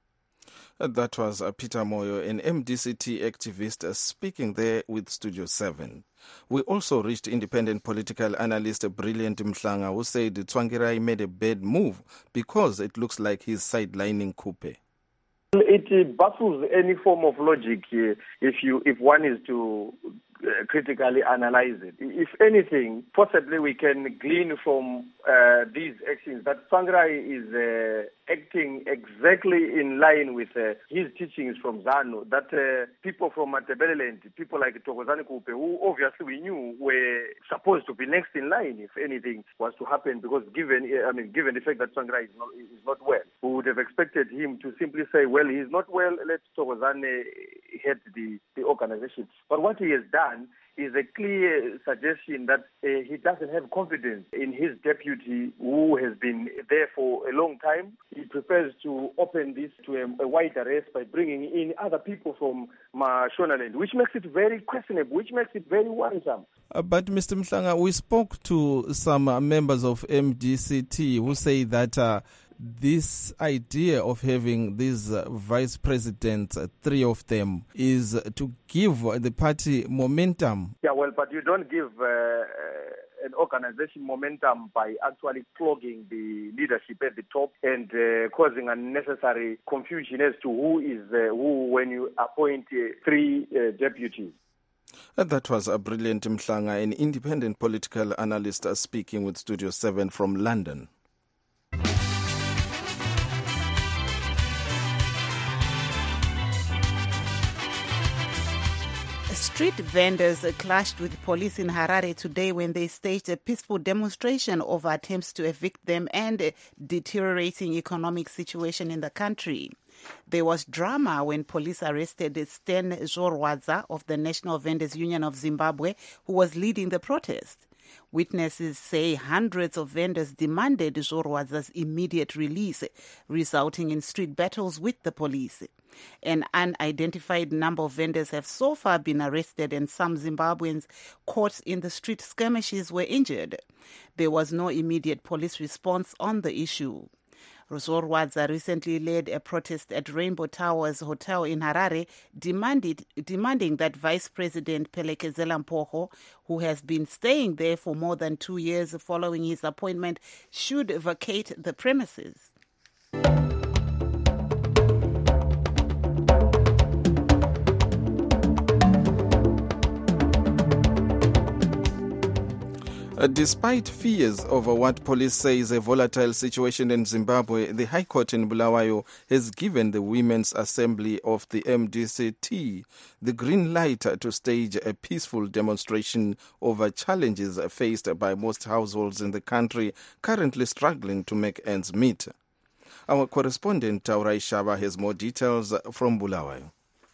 A: That was Peter Moyo, an MDCT activist, speaking there with Studio 7. We also reached independent political analyst Brilliant Mhlanga, who said Tsvangirai made a bad move because it looks like he's sidelining Kupe.
E: It baffles any form of logic if one is to critically analyze it. If anything, possibly we can glean from these actions that Tsvangirai is acting exactly in line with his teachings from ZANU, that people from Matabeleland, people like Thokozani Kupe, who obviously we knew were supposed to be next in line if anything was to happen, because given the fact that Tsvangirai is not well, we would have expected him to simply say, well, he's not well, let Thokozani head the organization. But what he has done is a clear suggestion that he doesn't have confidence in his deputy who has been there for a long time. He prefers to open this to a wider race by bringing in other people from Mashonaland, which makes it very questionable, which makes it very worrisome.
A: But Mr. Mhlanga, we spoke to some members of MDCT who say that this idea of having these vice presidents, 3 of them, is to give the party momentum.
E: Yeah, well, but you don't give an organization momentum by actually clogging the leadership at the top and causing unnecessary confusion as to who is who when you appoint 3 deputies.
A: That was a Brilliant Mhlanga, an independent political analyst, speaking with Studio 7 from London.
K: Street vendors clashed with police in Harare today when they staged a peaceful demonstration over attempts to evict them and a deteriorating economic situation in the country. There was drama when police arrested Sten Zorwadza of the National Vendors Union of Zimbabwe, who was leading the protest. Witnesses say hundreds of vendors demanded Zorwadza's immediate release, resulting in street battles with the police. An unidentified number of vendors have so far been arrested, and some Zimbabweans caught in the street skirmishes were injured. There was no immediate police response on the issue. Zorwadza recently led a protest at Rainbow Towers Hotel in Harare, demanding that Vice President Phelekezela Mpoho, who has been staying there for more than 2 years following his appointment, should vacate the premises.
A: Despite fears over what police say is a volatile situation in Zimbabwe, the High Court in Bulawayo has given the Women's Assembly of the MDCT the green light to stage a peaceful demonstration over challenges faced by most households in the country currently struggling to make ends meet. Our correspondent Taurai Shaba has more details from Bulawayo.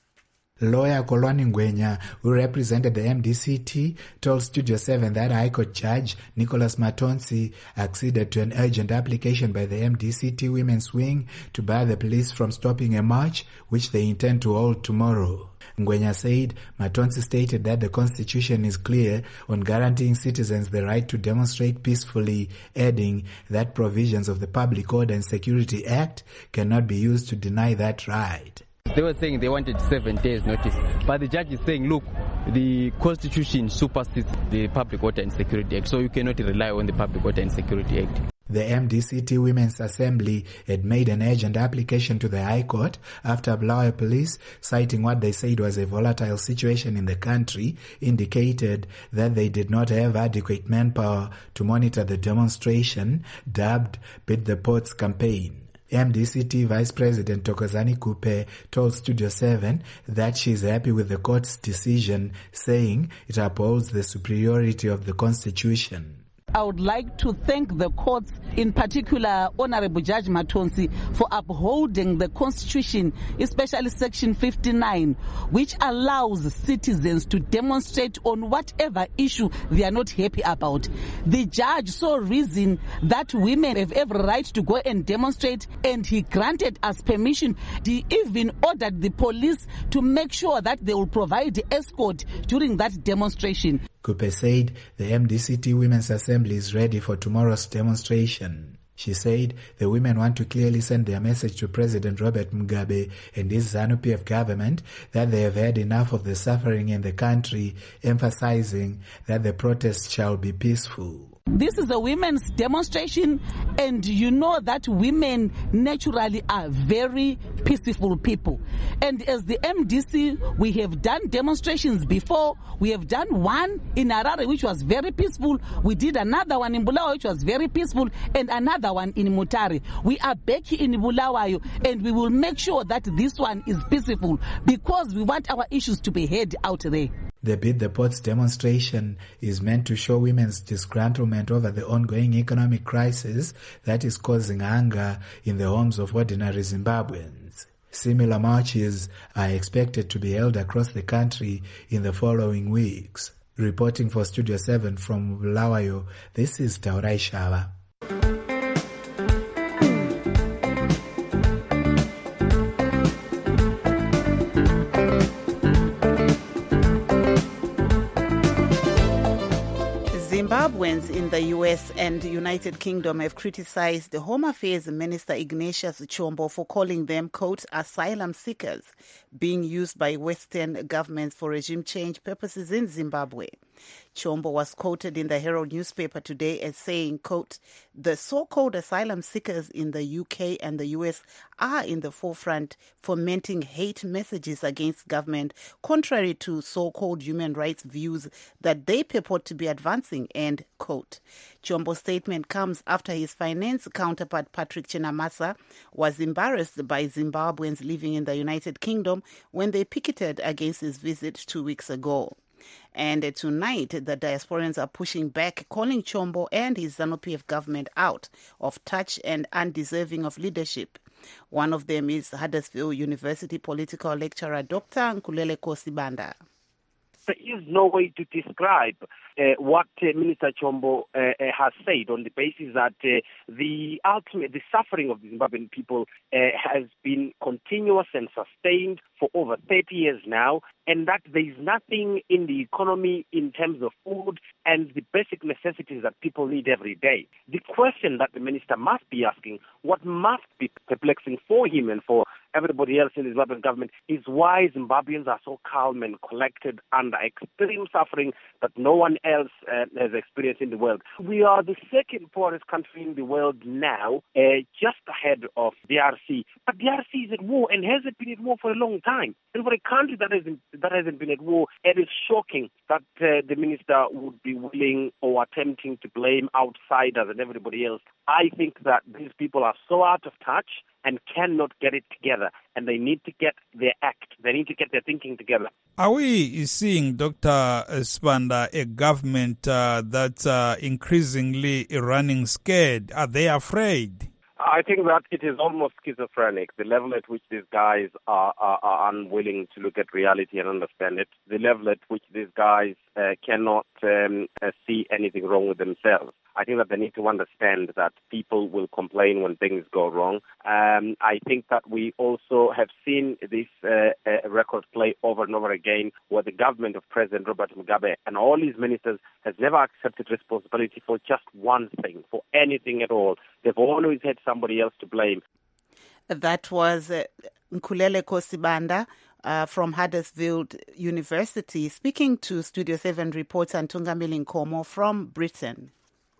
L: Lawyer Kolwani Ngwenya, who represented the MDCT, told Studio 7 that High Court Judge Nicholas Matonsi acceded to an urgent application by the MDCT Women's Wing to bar the police from stopping a march, which they intend to hold tomorrow. Ngwenya said Matonsi stated that the Constitution is clear on guaranteeing citizens the right to demonstrate peacefully, adding that provisions of the Public Order and Security Act cannot be used to deny that right.
H: They were saying they wanted 7 days notice, but the judge is saying, look, the Constitution supersedes the Public Order and Security Act, so you cannot rely on the Public Order and Security Act.
L: The MDCT Women's Assembly had made an urgent application to the High Court after Bulawayo police, citing what they said was a volatile situation in the country, indicated that they did not have adequate manpower to monitor the demonstration, dubbed Beat the Ports campaign. MDCT Vice President Thokozani Kupe told Studio 7 that she is happy with the court's decision, saying it upholds the superiority of the Constitution.
N: I would like to thank the courts, in particular Honorable Judge Matonsi, for upholding the Constitution, especially Section 59, which allows citizens to demonstrate on whatever issue they are not happy about. The judge saw reason that women have every right to go and demonstrate, and he granted us permission. He even ordered the police to make sure that they will provide escort during that demonstration.
L: Kupe said the MDCT Women's Assembly is ready for tomorrow's demonstration. She said the women want to clearly send their message to President Robert Mugabe and his ZANU-PF government that they have had enough of the suffering in the country, emphasizing that the protests shall be peaceful.
N: This is a women's demonstration, and you know that women naturally are very peaceful people. And as the MDC, we have done demonstrations before. We have done one in Harare, which was very peaceful. We did another one in Bulawayo, which was very peaceful, and another one in Mutare. We are back in Bulawayo, and we will make sure that this one is peaceful because we want our issues to be heard out there.
L: The Beat the Ports demonstration is meant to show women's disgruntlement over the ongoing economic crisis that is causing hunger in the homes of ordinary Zimbabweans. Similar marches are expected to be held across the country in the following weeks. Reporting for Studio 7 from Bulawayo, this is Taurai Shava.
K: Zimbabweans in the US and United Kingdom have criticized the Home Affairs Minister Ignatius Chombo for calling them, quote, asylum seekers being used by Western governments for regime change purposes in Zimbabwe. Chombo was quoted in the Herald newspaper today as saying, quote, the so-called asylum seekers in the UK and the US are in the forefront fomenting hate messages against government, contrary to so-called human rights views that they purport to be advancing, end quote. Chombo's statement comes after his finance counterpart Patrick Chinamasa was embarrassed by Zimbabweans living in the United Kingdom when they picketed against his visit 2 weeks ago. And tonight, the diasporans are pushing back, calling Chombo and his ZANU-PF government out of touch and undeserving of leadership. One of them is Huddersfield University political lecturer Dr. Nkulele Kosibanda.
I: There is no way to describe what Minister Chombo has said on the basis that the suffering of the Zimbabwean people has been continuous and sustained for over 30 years now, and that there is nothing in the economy in terms of food and the basic necessities that people need every day. The question that the minister must be asking, what must be perplexing for him and for everybody else in the Zimbabwean government, is why Zimbabweans are so calm and collected under extreme suffering that no one else has experienced in the world. We are the second poorest country in the world now, just ahead of DRC. But DRC is at war and hasn't been at war for a long time. And for a country that hasn't been at war, it is shocking that the minister would be willing or attempting to blame outsiders and everybody else. I think that these people are so out of touch and cannot get it together, and they need to get their act. They need to get their thinking together.
J: Are we seeing, Dr. Sibanda, a government that's increasingly running scared? Are they afraid?
I: I think that it is almost schizophrenic, the level at which these guys are unwilling to look at reality and understand it, the level at which these guys cannot see anything wrong with themselves. I think that they need to understand that people will complain when things go wrong. I think that we also have seen this record play over and over again, where the government of President Robert Mugabe and all his ministers has never accepted responsibility for just one thing, for anything at all. They've always had somebody else to blame.
K: That was Nkulele Kosibanda from Huddersfield University, speaking to Studio 7 reporter Ntungamili Nkomo from Britain.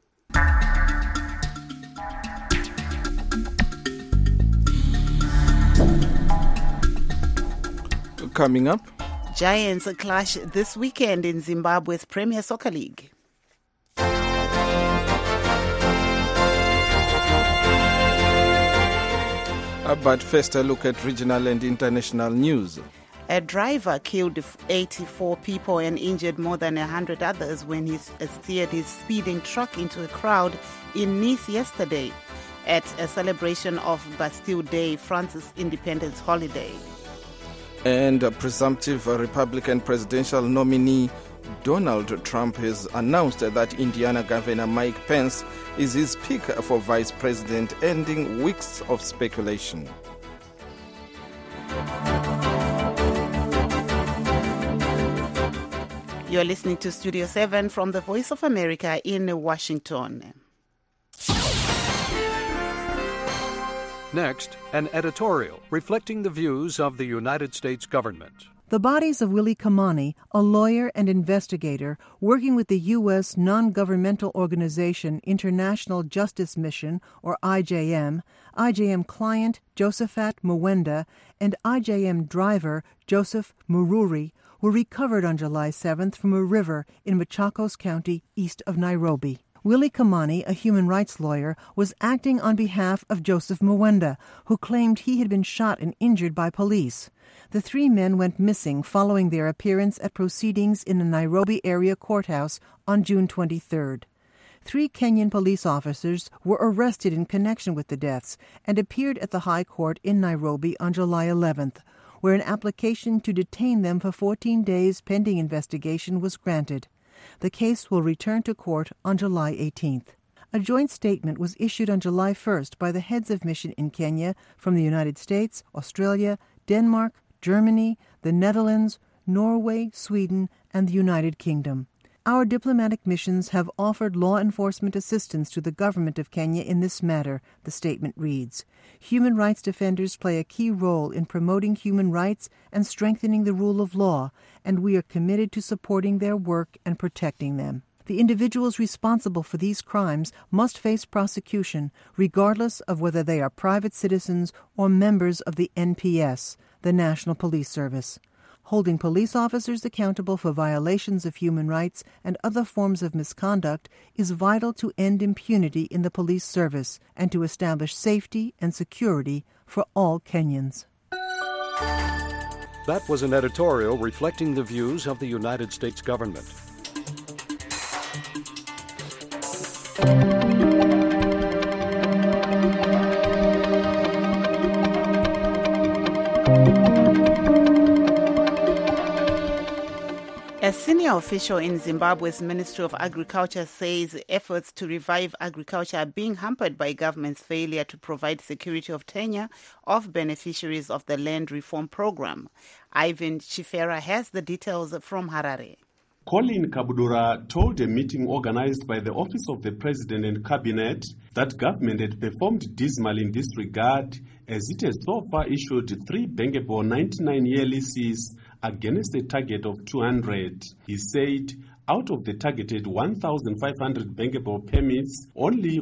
A: Coming up,
K: Giants clash this weekend in Zimbabwe's Premier Soccer League.
A: But first, a look at regional and international news.
K: A driver killed 84 people and injured more than 100 others when he steered his speeding truck into a crowd in Nice yesterday at a celebration of Bastille Day, France's independence holiday.
A: And a presumptive Republican presidential nominee Donald Trump has announced that Indiana Governor Mike Pence is his pick for vice president, ending weeks of speculation.
K: You're listening to Studio 7 from the Voice of America in Washington.
M: Next, an editorial reflecting the views of the United States government.
O: The bodies of Willie Kamani, a lawyer and investigator working with the U.S. non-governmental organization International Justice Mission, or IJM, IJM client Josephat Mwenda, and IJM driver Joseph Mururi, were recovered on July 7th from a river in Machakos County, east of Nairobi. Willie Kamani, a human rights lawyer, was acting on behalf of Joseph Mwenda, who claimed he had been shot and injured by police. The three men went missing following their appearance at proceedings in a Nairobi area courthouse on June 23rd. 3 Kenyan police officers were arrested in connection with the deaths and appeared at the High Court in Nairobi on July 11th, where an application to detain them for 14 days pending investigation was granted. The case will return to court on July 18th. A joint statement was issued on July 1st by the heads of mission in Kenya from the United States, Australia, Denmark, Germany, the Netherlands, Norway, Sweden, and the United Kingdom. Our diplomatic missions have offered law enforcement assistance to the government of Kenya in this matter, the statement reads. Human rights defenders play a key role in promoting human rights and strengthening the rule of law, and we are committed to supporting their work and protecting them. The individuals responsible for these crimes must face prosecution, regardless of whether they are private citizens or members of the NPS, the National Police Service. Holding police officers accountable for violations of human rights and other forms of misconduct is vital to end impunity in the police service and to establish safety and security for all Kenyans.
M: That was an editorial reflecting the views of the United States government.
K: A senior official in Zimbabwe's Ministry of Agriculture says efforts to revive agriculture are being hampered by government's failure to provide security of tenure of beneficiaries of the land reform program. Ivan Chifera has the details from Harare.
P: Colin Kabudura told a meeting organized by the Office of the President and Cabinet that government had performed dismal in this regard, as it has so far issued 3 bankable 99-year leases against a target of 200. He said out of the targeted 1,500 bankable permits, only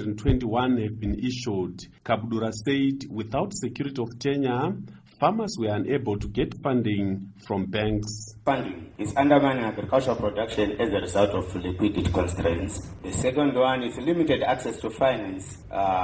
P: 121 have been issued. Kabudura said without security of tenure, farmers were unable to get funding from banks.
R: Funding is undermining agricultural production as a result of liquidity constraints. The second one is limited access to finance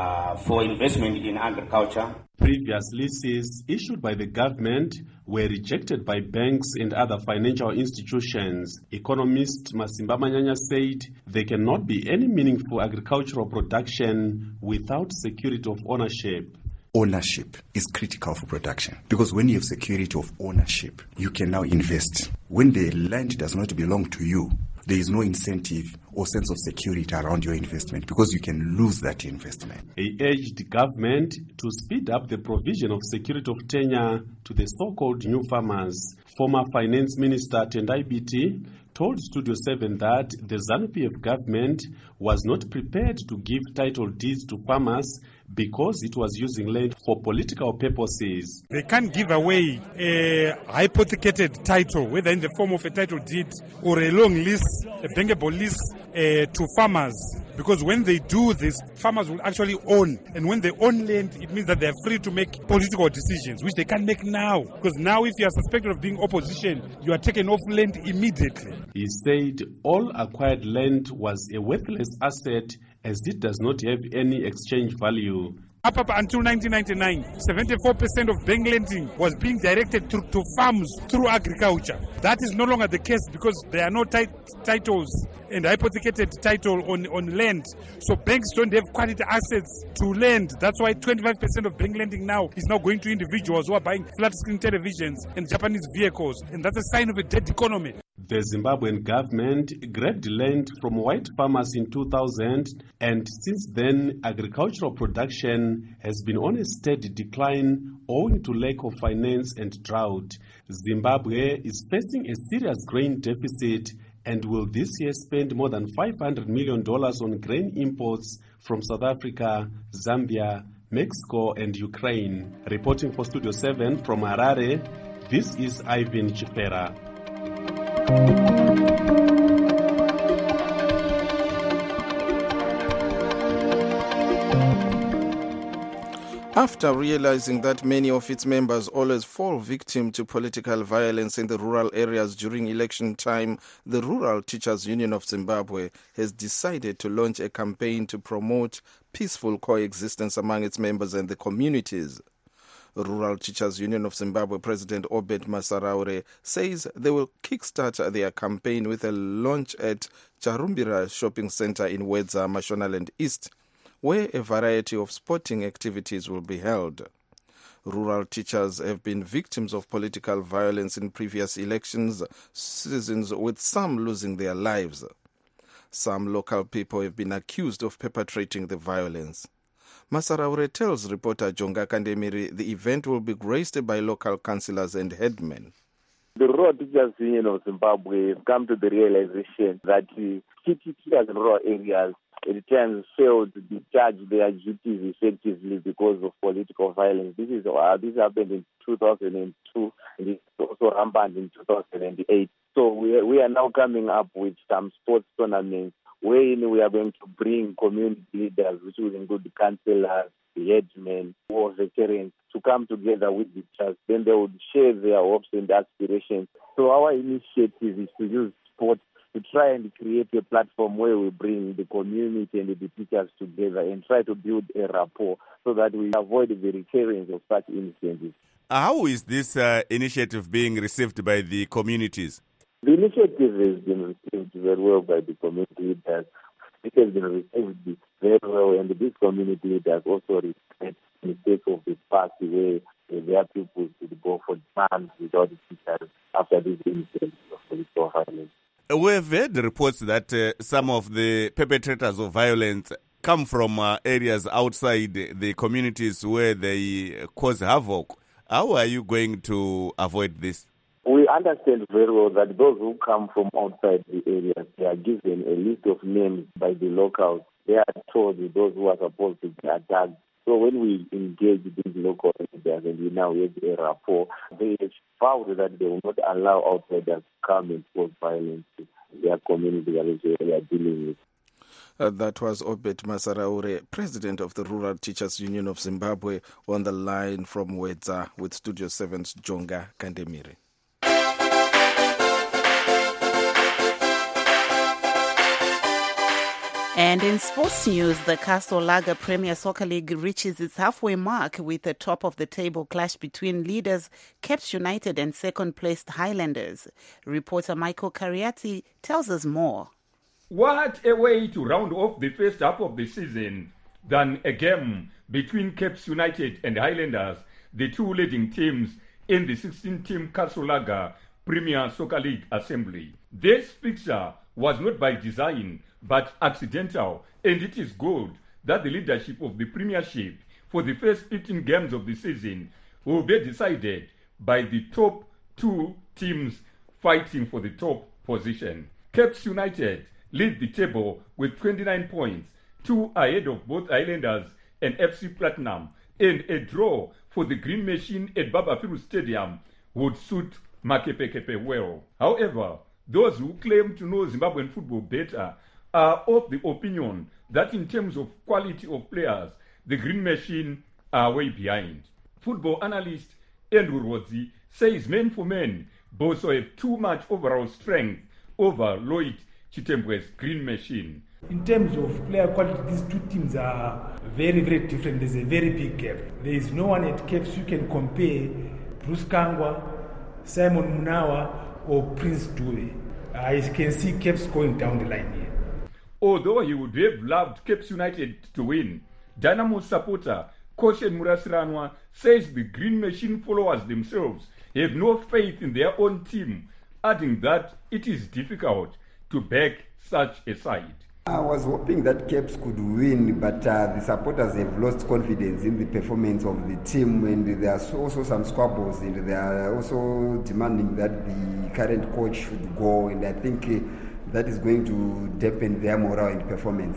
R: for investment in agriculture.
P: Previous leases issued by the government were rejected by banks and other financial institutions. Economist Masimba Manyanya said there cannot be any meaningful agricultural production without security of ownership.
S: Ownership is critical for production, because when you have security of ownership, you can now invest. When the land does not belong to you, there is no incentive or sense of security around your investment, because you can lose that investment.
P: He urged the government to speed up the provision of security of tenure to the so-called new farmers. Former Finance Minister Tendai Biti told Studio 7 that the ZANU-PF government was not prepared to give title deeds to farmers because it was using land for political purposes.
T: They can't give away a hypothecated title, whether in the form of a title deed or a long lease, a bankable lease to farmers. Because when they do this, farmers will actually own. And when they own land, it means that they are free to make political decisions, which they can't make now. Because now if you are suspected of being opposition, you are taken off land immediately.
P: He said all acquired land was a worthless asset as it does not have any exchange value.
T: Up until 1999, 74% of bank lending was being directed to farms through agriculture. That is no longer the case because there are no titles and hypothecated title on land. So banks don't have quality assets to lend. That's why 25% of bank lending now is now going to individuals who are buying flat screen televisions and Japanese vehicles. And that's a sign of a dead economy.
P: The Zimbabwean government grabbed land from white farmers in 2000, and since then agricultural production has been on a steady decline owing to lack of finance and drought. Zimbabwe is facing a serious grain deficit and will this year spend more than $500 million on grain imports from South Africa, Zambia, Mexico and Ukraine. Reporting for Studio 7 from Harare, this is Ivan Chifera.
A: After realizing that many of its members always fall victim to political violence in the rural areas during election time, the Rural Teachers Union of Zimbabwe has decided to launch a campaign to promote peaceful coexistence among its members and the communities. Rural Teachers Union of Zimbabwe President Obed Masaraure says they will kickstart their campaign with a launch at Charumbira Shopping Center in Wedza, Mashonaland East, where a variety of sporting activities will be held. Rural teachers have been victims of political violence in previous elections seasons, with some losing their lives. Some local people have been accused of perpetrating the violence. Masaraure tells reporter Jonga Kandemiri the event will be graced by local councillors and headmen.
Y: The Rural Teachers Union of Zimbabwe have come to the realization that teachers in rural areas at times fail to discharge their duties effectively because of political violence. This happened in 2002 and it's also rampant in 2008. So we are now coming up with some sports tournaments wherein we are going to bring community leaders, which will include councillors, headmen, war veterans, to come together with the teachers. Then they would share their hopes and aspirations. So our initiative is to use sport to try and create a platform where we bring the community and the teachers together and try to build a rapport so that we avoid the recurrence of such incidents.
B: How is this initiative being received by the communities?
Y: The initiative has been received very well by the community leaders. It has been received very well, and this community leaders also respect the mistake of the past where their people should go for demands without the teachers after this incident of political violence.
B: We've heard reports that some of the perpetrators of violence come from areas outside the communities where they cause havoc. How are you going to avoid this?
Y: We understand very well that those who come from outside the areas, they are given a list of names by the locals. They are told those who are supposed to be attacked. So when we engage these local areas and we now have a rapport, they found that they will not allow outsiders to come and cause violence to their community that they are dealing with.
A: That was Obed Masaraure, president of the Rural Teachers Union of Zimbabwe, on the line from Wedza with Studio 7's Jonga Kandemire.
K: And in sports news, the Castle Lager Premier Soccer League reaches its halfway mark with a top-of-the-table clash between leaders Caps United and second-placed Highlanders. Reporter Michael Cariati tells us more.
Q: What a way to round off the first half of the season than a game between Caps United and Highlanders, the two leading teams in the 16-team Castle Lager Premier Soccer League Assembly. This fixture was not by design, but accidental, and it is good that the leadership of the Premiership for the first 15 games of the season will be decided by the top two teams fighting for the top position. Caps United lead the table with 29 points, 2 ahead of both Highlanders and FC Platinum, and a draw for the Green Machine at Babafiru Stadium would suit Makepekepe well. However, those who claim to know Zimbabwean football better are of the opinion that in terms of quality of players, the Green Machine are way behind. Football analyst Andrew Rodzi says men for men both have too much overall strength over Lloyd Chitembwe's Green Machine.
U: In terms of player quality, these two teams are very, very different. There's a very big gap. There is no one at Caps you can compare Bruce Kangwa, Simon Munawa, or Prince Dube. I can see Caps going down the line here.
Q: Although he would have loved Caps United to win, Dynamo supporter Koshen Murasiranwa says the Green Machine followers themselves have no faith in their own team, adding that it is difficult to back such a side.
V: I was hoping that Caps could win, but the supporters have lost confidence in the performance of the team, and there are also some squabbles, and they are also demanding that the current coach should go, and I think that is going to dampen their morale and performance.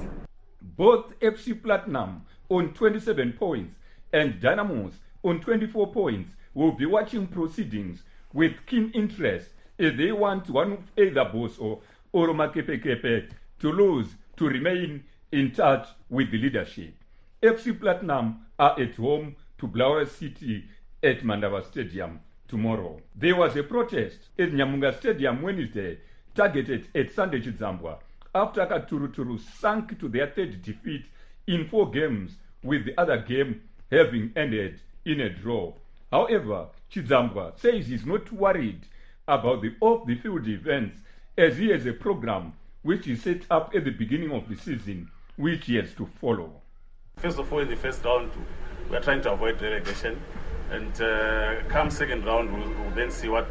Q: Both FC Platinum on 27 points and Dynamos on 24 points will be watching proceedings with keen interest as they want one of either Boso or Makepekepe to lose to remain in touch with the leadership. FC Platinum are at home to Blawa City at Mandava Stadium tomorrow. There was a protest at Nyamunga Stadium Wednesday targeted at Sunday Chidzambwa after Katuruturu sank to their third defeat in 4 games, with the other game having ended in a draw. However, Chidzambwa says he's not worried about the off-the-field events as he has a program which he set up at the beginning of the season, which he has to follow.
W: First of all, in the first round, we are trying to avoid relegation, and come second round, we'll then see what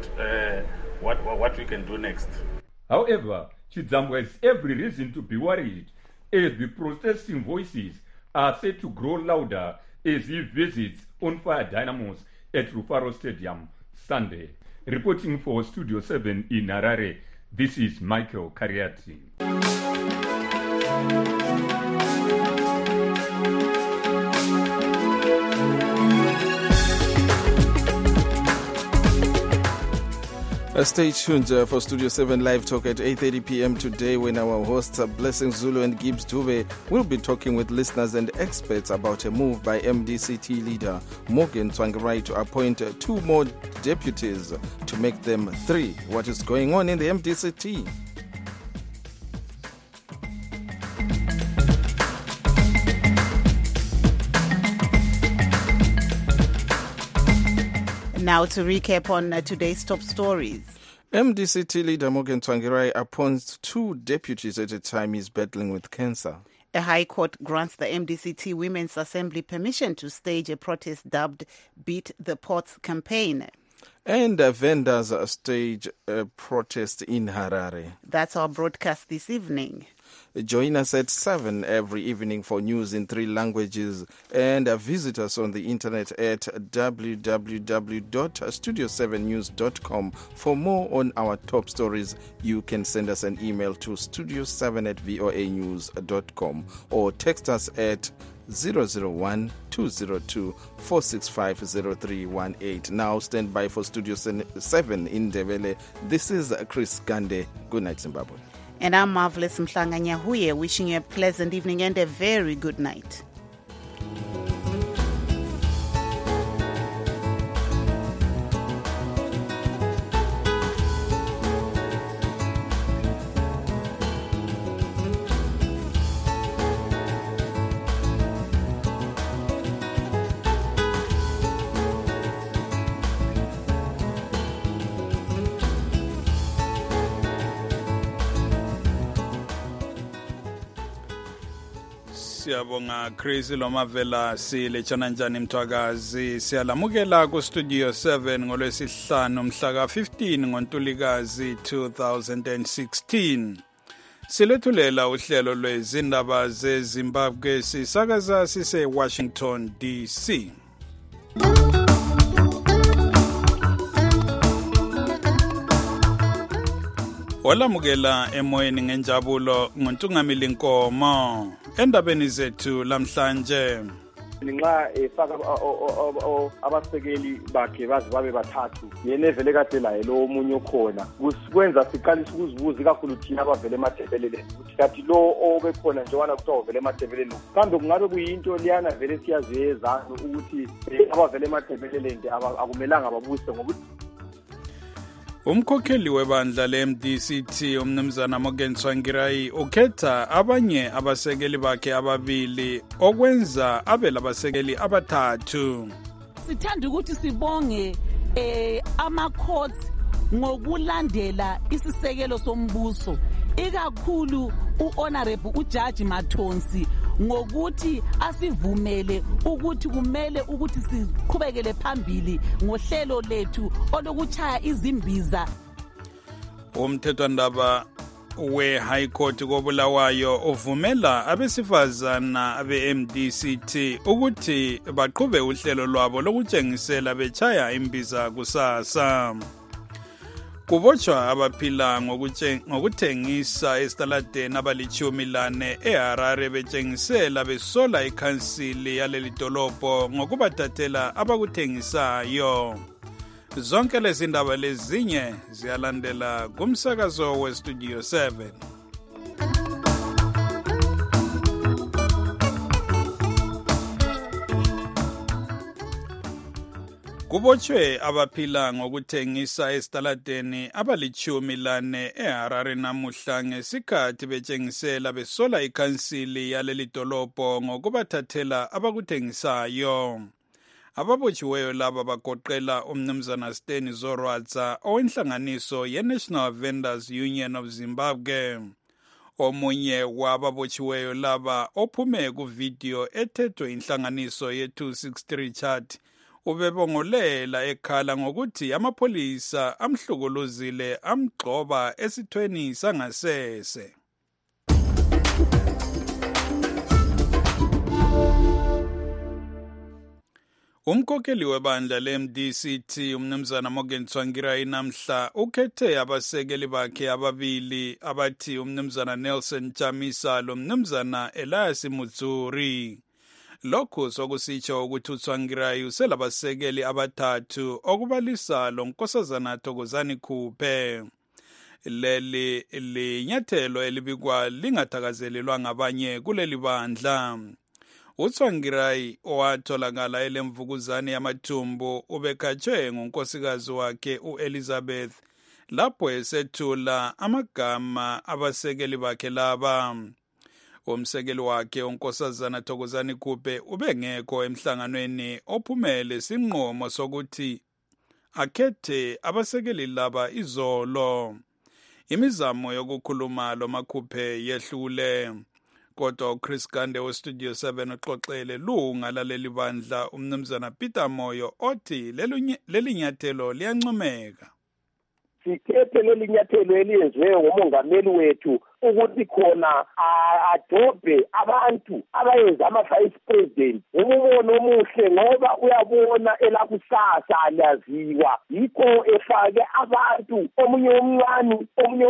W: we can do next.
Q: However, Chidzambwa has every reason to be worried as the protesting voices are set to grow louder as he visits On Fire Dynamos at Rufaro Stadium Sunday. Reporting for Studio 7 in Harare, this is Michael Cariati.
A: Stay tuned for Studio 7 Live Talk at 8:30 p.m. today, when our hosts Blessing Zulu and Gibbs Dube will be talking with listeners and experts about a move by MDCT leader Morgan Tsvangirai to appoint 2 more deputies to make them 3. What is going on in the MDCT?
K: Now to recap on today's top stories.
A: MDCT leader Morgan Tsvangirai appoints 2 deputies at a time he's battling with cancer.
K: A High Court grants the MDCT Women's Assembly permission to stage a protest dubbed Beat the Pots campaign.
A: And vendors stage a protest in Harare.
K: That's our broadcast this evening.
A: Join us at 7 every evening for news in 3 languages and visit us on the internet at www.studio7news.com. For more on our top stories, you can send us an email to studio7@voanews.com or text us at 001-202-465-0318. Now stand by for Studio 7 in Ndebele. This is Chris Gande. Good night, Zimbabwe.
K: And I'm Marvelous Mhlanga-Nyahuye, wishing you a pleasant evening and a very good night.
J: Siyabonga Chris Lomavela silechana njani mthwakazi siyalamukela ku Studio 7 ngolwesihlanu mhla ka 15 ngoNtulikazi 2016. Silethulela uhlelo lwezindaba zeZimbabwe sisakaza sise Washington DC. Olamukela emoyeni ngenjabulo ngoNtungamili Nkomo endabeni zethu lamhlanje.
E: Nxa efaka abasekeli bakhe baze babe bathathu yena evele kade laye lo omunye okhona kwenza siqalisa ukuzibuza kakhulu thina abavele ematebeleleni ukuthi kathi lo obekhona njengoba kuthiwa uvele ematebeleleni kambe kungabe kuyinto liyana vele siyaziyezana ukuthi abavele ematebeleleni akumelanga babuse ngokuthi
J: Umkhokheli webandla le-MDCT umnumzana Morgan Tsvangirai ukhetha abanye abasekeli bakhe ababili okwenza abe labasekeli abathathu.
N: Sithanda ukuthi sibonge ama-courts ngokulandela isisekelo sombuso ikakhulu uHonorable uJudge Mathonsi ngokuthi asivumele ukuthi kumele ukuthi siqhubekele phambili ngohlelo lethu olokuchaya izimbiza.
J: Umthethwandaba we-High Court koBulawayo uvumela abesifazana abe-MDCT ukuthi baqhube uhlelo lwabo lokutshengisela bechaya imbiza kusasa. Kubotshwa abaphila ngokuthengisa esitaladeni abali-14 eHarare betshengisela besola ikhansili yaleli dolobho ngokubatathela abakuthengisayo. Zonke lezi ndaba lezinye ziyalandela kumsakazo weStudio 7. Kubotshwe abaphila ngokuthengisa esitaladeni abali-14 eHarare namuhla ngesikhathi betshengisela besola ikhansili yaleli dolobho ngokubathathela abakuthengisayo. Ababotshiweyo laba bagoqela umnumzana Steny Zorwadza owenhlanganiso ye-National Vendors Union of Zimbabwe. Omunye wababotshiweyo laba ophume kuvideo ethethwe inhlanganiso ye-263 chart ubebongolela ekhala ngokuthi amapholisa amhlukuluzile amgxoba esithweni sangasese. Umkhokheli webandla le-MDCT umnumzana Morgan Tsvangirai namhla ukhethe abasekeli bakhe ababili abathi umnumzana Nelson Chamisa lo mnumzana Elias Mutsuri. Lokhu sokusitsho ukuthi uTsvangirai uselabasekeli abathathu okubalisa lo Nkosazana Thokozani Khuphe. Leli linyathelo elibikwa lingathakazelelwa ngabanye kuleli bandla. uTsvangirai owatholakala elemvukuzane yamathumbu ubekhatshwe ngunkosikazi wakhe uElizabeth lapho esethula amagama abasekeli bakhe laba. Umsekeli wakhe unkosazana Thokozani Khuphe ubengekho emhlanganweni ophumele sinqomo sokuthi akhethe abasekeli laba izolo. Imizamo yokukhuluma lo Makhuphe yehlule. kodwa uChris Gande weStudio 7 uxoxele lunga laleli bandla umnumzana Peter Moyo othi leli nyathelo liyancomeka.
C: Sikhethe leli nyathelo eliyenziwe ngumongameli wethu ukuthi khona adobhe abantu abayenza ama-vice president umbono omuhle ngoba uyabona elakusasa alaziwa yikho efake abantu omunye omncane omunye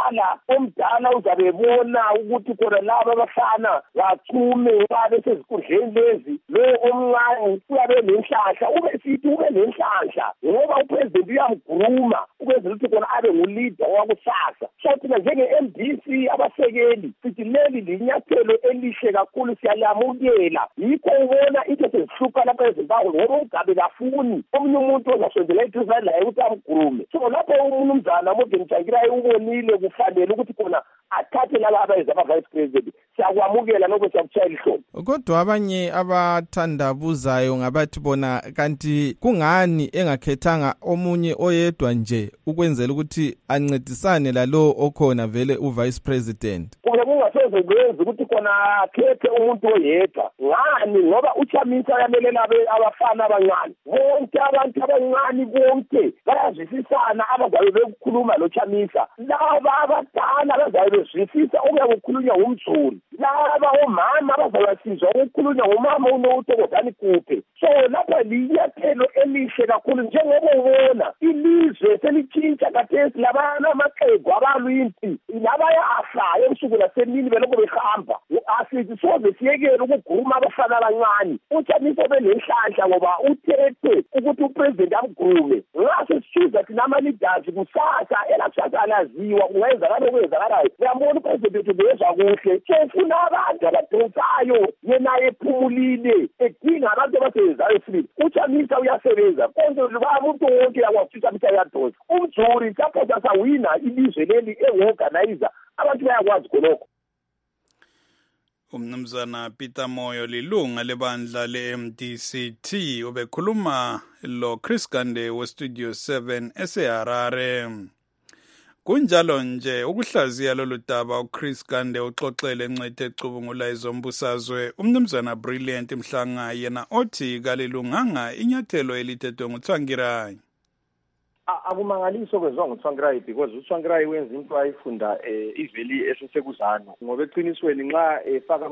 C: omdala uzabe ebona ukuthi khona laba abafana bachume nxa besezikundleni lezi lo omncane uyabe nenhlanhla ube sithi ube nenhlanhla ngoba upresident uyamgruma ukwenzela ukuthi khona abe nguleader wakusasa sothi njenge-MDC abasekeli sithi leli linyathelo elihle kakhulu siyalamukela yikho ubona into sezihlupha lapha eZimbabwe ngoba ugabe kafuni omunye umuntu ozasondela eduzane laye ukuthi amgurume so lapho umnumzana Morgan Tsvangirai ubonile kufanele ukuthi khona athathe laba abayenza ama-vice president siyakwamukela nokho siyakushayela ihlombe.
A: Kodwa abanye abathandabuzayo ngabathi bona kanti kungani engakhethanga omunye oyedwa nje ukwenzela ukuthi ancedisane lalo okhona vele uvice president.
C: Kube kungaseze kwenza ukuthi khona akhethe umuntu oyedwa ngani ngoba uChamisa yamelela abafana abancane bonke abantu abancane bonke bayazwisisana abazabe bekukhuluma lo Chamisa laba abadala bazabe bezwisisa ukuya kukhulunywa umzulu laba omama bazabasizwa ukukhulunywa ngomama uNotokodani Kuphe so lapha linyathelo elihle kakhulu njengoba ubona ilizwe selitshintsha kathesi labana amaqegu abalwinti labayafa ebusuku lasemini belokho behamba asithi soze siyekele ukuguruma abafana abancane uChamisa benenhlanhla ngoba uthethe ukuthi upresident amgurume ngaso sisiza thina ama-leaders kusasa elakusasa alaziwa kungenzakalayo uyambona upresident ubezwa kuhle so ufuna abantu abadonsayo yena ephumulile edinga abantu abasebenzayo free uChamisa uyasebenza konke umuntu wonke yakwazi uChamisa uyadonsa umjuri saphosa sawina ilizwe leli eworganizer abantu bayakwazi khonokho.
J: Umnumzana Peter Moyo lilunga lebandla le-MDCT ubekhuluma lo Chris Gande weStudio 7 eseHarare. Kunjalo nje ukuhlaziya lolu daba uChris Gande uxoxele encithe ecubungula izombusazwe umnumzana Brilliant Mhlanga yena othi kalilunganga inyathelo elithethwe nguTsvangirai.
E: Akumangaliso kwenziwa nguTsvangirai because uTsvangirai wenza into ayifunda iveli esesekuzano ngoba eqinisweni nxa efaka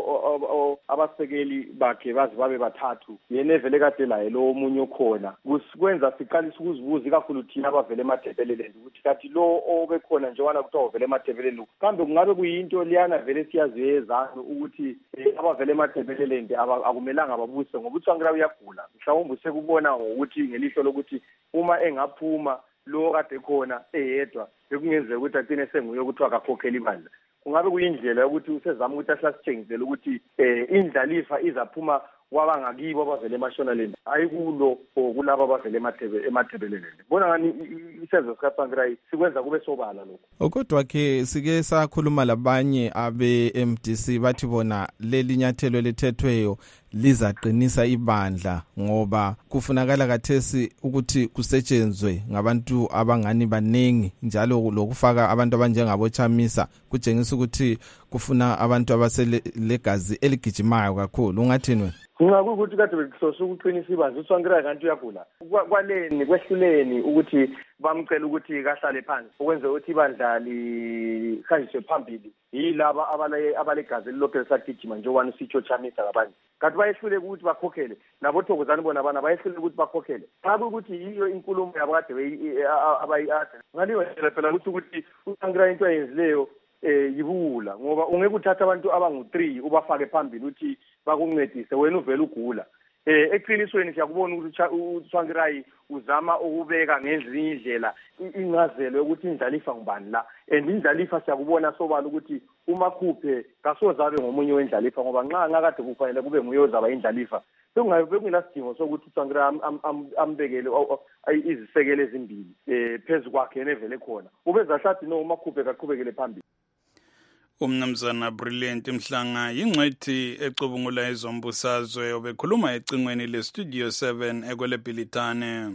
E: abasekeli bakhe baze babe bathathu yena evele kade laye lo omunye okhona kwenza siqalisa ukuzibuza kakhulu thina abavele eMathebeleleni ukuthi kathi lo obekhona njengoba kuthiwa uvele eMathebeleleni kambe kungabe kuyinto liyana vele siyaziyezana ukuthi abavele eMathebeleleni akumelanga babuse ngoba uTsvangirai uyagula mhlawumbe sekubona ngokuthi ngelihlo lokuthi uma engaphuma lo kade khona eyedwa bekungenzeka ukuthi agcine senguye ukuthi akakhokhela ibandla kungabe kuyindlela yokuthi usezama ukuthi asasitshengisele ukuthi indlalifa izaphuma kwabangakibo abavele eMashonaland ayikulo kulabo abavele eMathebeleleni bona ngani isenzo sikaTsvangirai sikwenza kube sobala lokho.
A: Kodwa ke sike sakhuluma labanye abe-MDC bathi bona leli nyathelo lethethweyo lizaqinisa ibandla ngoba kufunakala kathesi ukuthi kusetshenzwe ngabantu abangani banengi njalo lokufaka abantu abanjengabo Chamisa kutshengisa ukuthi kufuna abantu abaselegazi eligijimayo kakhulu ungathini wena?
E: Kungakuthi kade bekuhloswa ukuqinisa ibandla uTsvangirai kanti uyagula kwaleni kwehluleni ukuthi bamcela ukuthi kahlale phansi ukwenza ukuthi ibandla lihanjiswe phambili yilaba abalegazi elilokhu lisagijima njengobani sitsho Chamisa kabanye kanti bayehlule ukuthi bakhokhele nabo Thokozani bona bana bayehlule ukuthi bakhokhele ngabe ukuthi yiyo inkulumo yabo kade abayi-ade ngaliyo ndlela phela ukuthi uTsvangirai into ayenzileyo yibula ngoba ungeke uthatha abantu abangu-3 ubafake phambili ukuthi bakuncedise wena uvela ugula eqinisweni siyakubona ukuthi uTsvangirai uzama ukubeka ngezinye indlela incazelo yokuthi indlalifa ngubani la and indlalifa siyakubona sobala ukuthi uMakhuphe kasozabe ngomunye wendlalifa ngoba nxa ngakade kufanele kube nguye ozaba indlalifa bekungenasidingo sokuthi uTsvangirai ambekele izisekelo ezimbili phezu kwakhe nevele khona ubezahlathi no uMakhuphe kaqhubekele phambili.
J: Umnumzana Brilliant Mhlanga yingcwethi ecubungula izombusazwe obekhuluma ecingweni leStudio 7 ekweleBhilitane.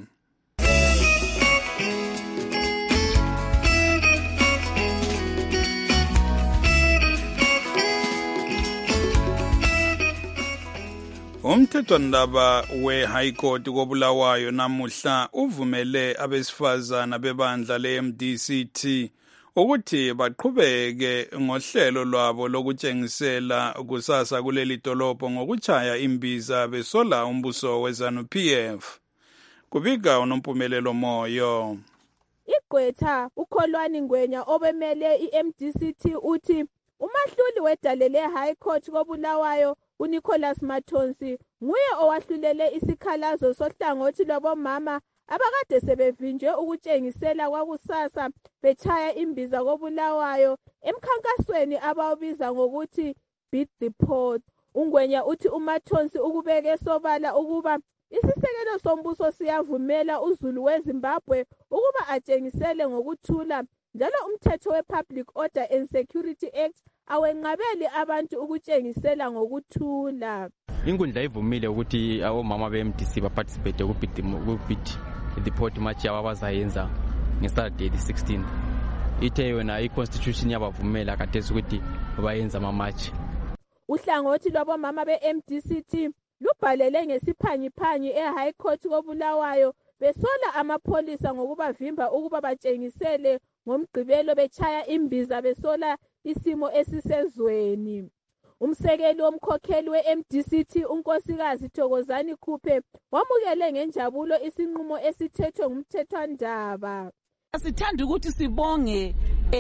J: Umthethwandaba we-High Court koBulawayo namuhla uvumele abesifazana bebandla le-MDCT ukuthi baqhubeke ngohlelo lwabo lokutshengisela kusasa kuleli dolobho ngokuchaya imbiza besola umbuso weZANU-PF. Kubika uNompumelelo Moyo.
D: Igqwetha uKholwani Ngwenya obemele iMDCT uthi umahluli wedalele High Court koBulawayo uNicholas Matonsi nguye owahlulele isikhalazo sohlangothi lwabomama abakade sebevinjwe ukutshengisela kwakusasa bechaya imbiza koBulawayo emkhankasweni abawubiza ngokuthi Beat the Pot. Ungwenya uthi uMatonsi ukubeke sobala ukuba isisekelo sombuso siyavumela uZulu weZimbabwe ukuba atshengisele ngokuthula njalo umthetho wePublic Order and Security Act awenqabeli abantu ukutshengisela ngokuthula.
F: Inkundla ivumile ukuthi abomama beMDC baparticipate ku-Beat the Pot march abazayenza ngeSaturday the 16th. Ithe yona iConstitution yabavumela khathesi ukuthi bayenza ama-march.
D: Uhlangothi lwabomama be-MDCT lubhalele ngesiphangiphangi eHigh Court koBulawayo besola amapholisa ngokubavimba ukuba batshengisele ngomgqibelo bechaya imbiza besola isimo esisezweni. Umsekeli womkhokheli we-MDCT unkosikazi Thokozani Khuphe wamukele ngenjabulo isinqumo esithethwe ngumthethwandaba.
N: Sithanda ukuthi sibonge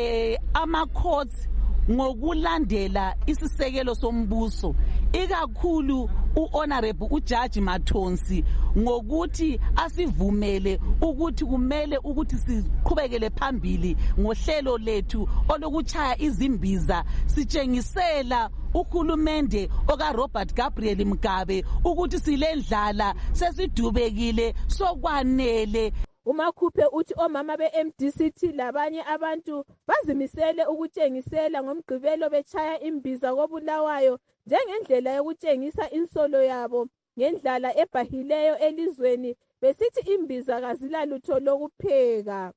N: ama-courts ngokulandela isisekelo sombuso ikakhulu uHonorable uJudge Matonsi ngokuthi asivumele ukuthi kumele ukuthi siqhubekele phambili ngohlelo lethu olokuchaya izimbiza sitshengisela ukhulumende okaRobert Gabriel Mugabe ukuthi silendlala sesidubekile sokwanele.
D: uMakhuphe uthi omama be-MDCT labanye abantu bazimisele ukutshengisela ngomgqibelo bechaya imbiza koBulawayo njengendlela yokutshengisa insolo yabo ngendlala ebahileyo elizweni besithi imbiza kazilalutho lokupheka.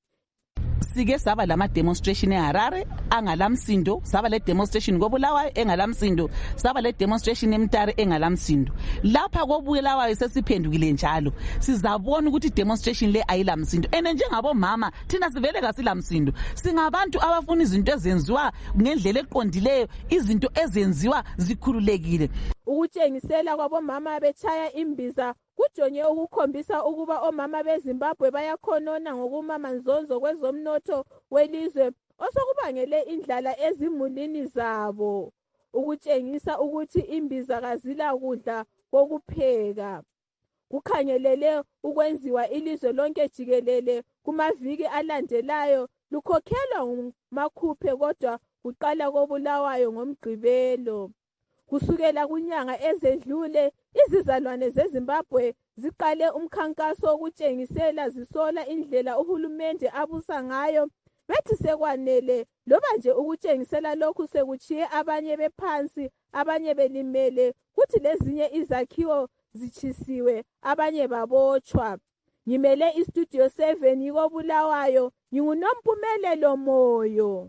N: Sike saba lama demonstration eHarare angalamsindo, saba le demonstration koBulawayo engalamsindo, saba le demonstration eMtare engalamsindo. Lapha koBulawayo sesiphendukile njalo. Sizabona ukuthi demonstration le ayilamsindo. Njengabo mama thina sivele kasilamsindo. Singabantu abafuna izinto ezenziwa ngendlela eqondileyo, izinto ezenziwa zikhululekile.
D: Ukutshengisela kwabomama bechaya imbiza kujonge ukukhombisa ukuba omama beZimbabwe bayakhonona ngokumamanzonzo kwezomnotho welizwe osokubangele indlala ezimulini zabo. Ukutshengisa ukuthi imbiza kazila kudla kokupheka. Kukhangelele ukwenziwa ilizwe lonke jikelele kumaviki alandelayo lukhokhelwa nguMakhuphe kodwa kuqala koBulawayo ngomgqibelo. Kusukela kunyanga ezedlule izizalwane zeZimbabwe ziqale umkhankaso wokutshengisela zisola indlela uhulumende abusa ngayo bethi sekwanele loba nje ukutshengisela lokhu sekuchiye abanye bephansi abanye belimele kuthi lezinye izakhiwo zichisiwe abanye babotshwa. Ngimele iStudio 7 yikoBulawayo nginguNompumelelo Moyo.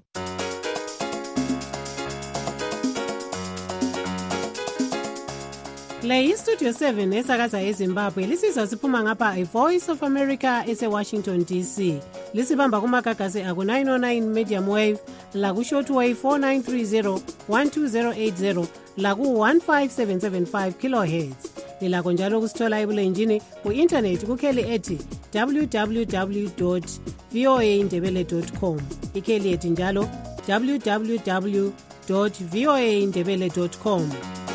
G: Le iStudio 7 esakaza eZimbabwe lisizwa siphuma ngapha iVoice of America eseWashington DC. Lisibamba kumagagasi aku-909 medium wave, laku-shortwave 4930 12080, laku-15775 kilohertz. Lilakho njalo kusithola ebulenjini ku-internet kukheli ethi www.voaindebele.com. Ikheli ethi njalo www.voaindebele.com.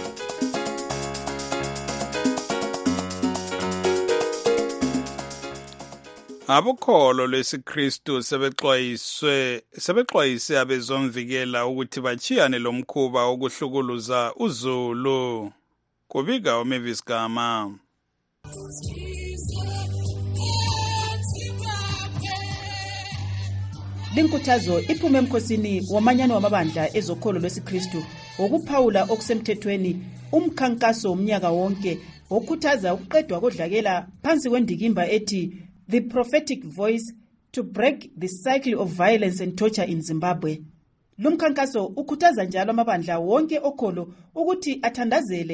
J: Abokholo lwesiKristu sebexwayise abezomvikela ukuthi bachiyane lomkhuba wokuhlukuluza uZulu. Kubika uMavis Gama.
H: Linkuthazo iphume emkhosini wamanyano wamabandla ezokholo lwesiKristu okuphawula okusemthethweni umkhankaso umnyaka wonke okhuthaza ukuqedwa kodlakela phansi kwendikimba ethi The Prophetic Voice to Break the Cycle of Violence and Torture in Zimbabwe. Lumkhankaso ukhuthaza njalo amabandla wonke okholo ukuthi athandazele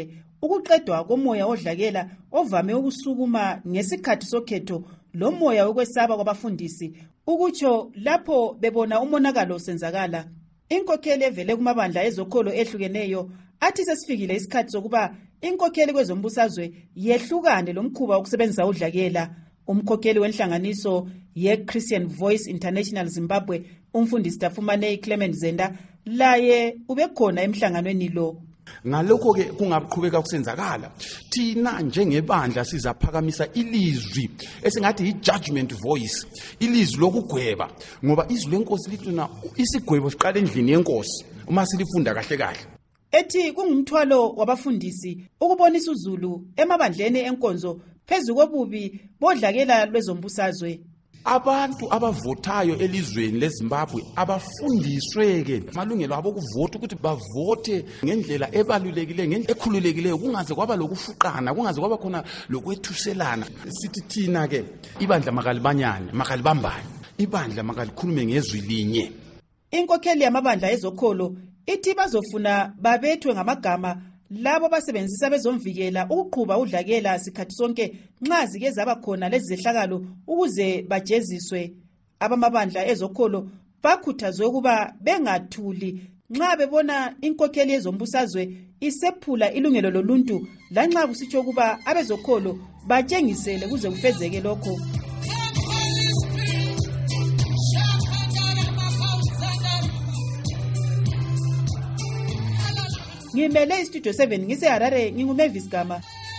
H: ukuqedwa komoya odlakela ovame ukusukuma ngesikhathi sokhetho lo moya wokwesaba kwabafundisi ukutsho lapho bebona umonakalo senzakala. Inkokheli evele kumabandla ezokholo ehlukeneyo athi sesifikile isikhathi sokuba inkokheli kwezombusazwe yehlukane lomkhuba wokusebenzisa udlakela. Umkhokheli wenhlanganiso ye-Christian Voice International Zimbabwe, umfundisi Tafumane Clement Zenda, laye ubekhona emhlanganweni lo.
I: Ngalokho-ke kungaqhubeka kusenzakala, thina njengebandla sizaphakamisa ilizwi esingathi yi-judgment voice, ilizwi lokugweba, ngoba izwi lenkosi lithuna isigwebo siqala endlini yenkosi uma silifunda kahle kahle.
H: Ethi kungumthwalo wabafundisi ukubonisa uzulu emabandleni enkonzo phezu kobubi bodlakela lwezombusazwe.
I: Abantu abavotayo elizweni leZimbabwe abafundisweke amalungelo abo okuvota ukuthi bavote ngendlela ebalulekileyo, ngendlela ekhululekileyo, kungaze kwaba lokufuqana, kungaze kwaba khona lokwethuselana. Sithi thina ke ibandla makalibanyane, makalibambane, ibandla makalikhulume ngezwi linye.
H: Inkokheli yamabandla ezokholo ithi bazofuna babethwe ngamagama labo basebenzisa bezomvikela ukuqhuba udlakela sikhathi sonke nxa zike zaba khona lezi zehlakalo ukuze bajeziswe. Abamabandla ezokholo bakhuthazwe ukuba bengathuli nxa bebona inkokheli yezombusazwe isephula ilungelo loluntu, lanxa kusitsho ukuba abezokholo batshengisele kuze kufezeke lokho. Ngimele istudio 7 ngise Harare, nginguMavis Gama.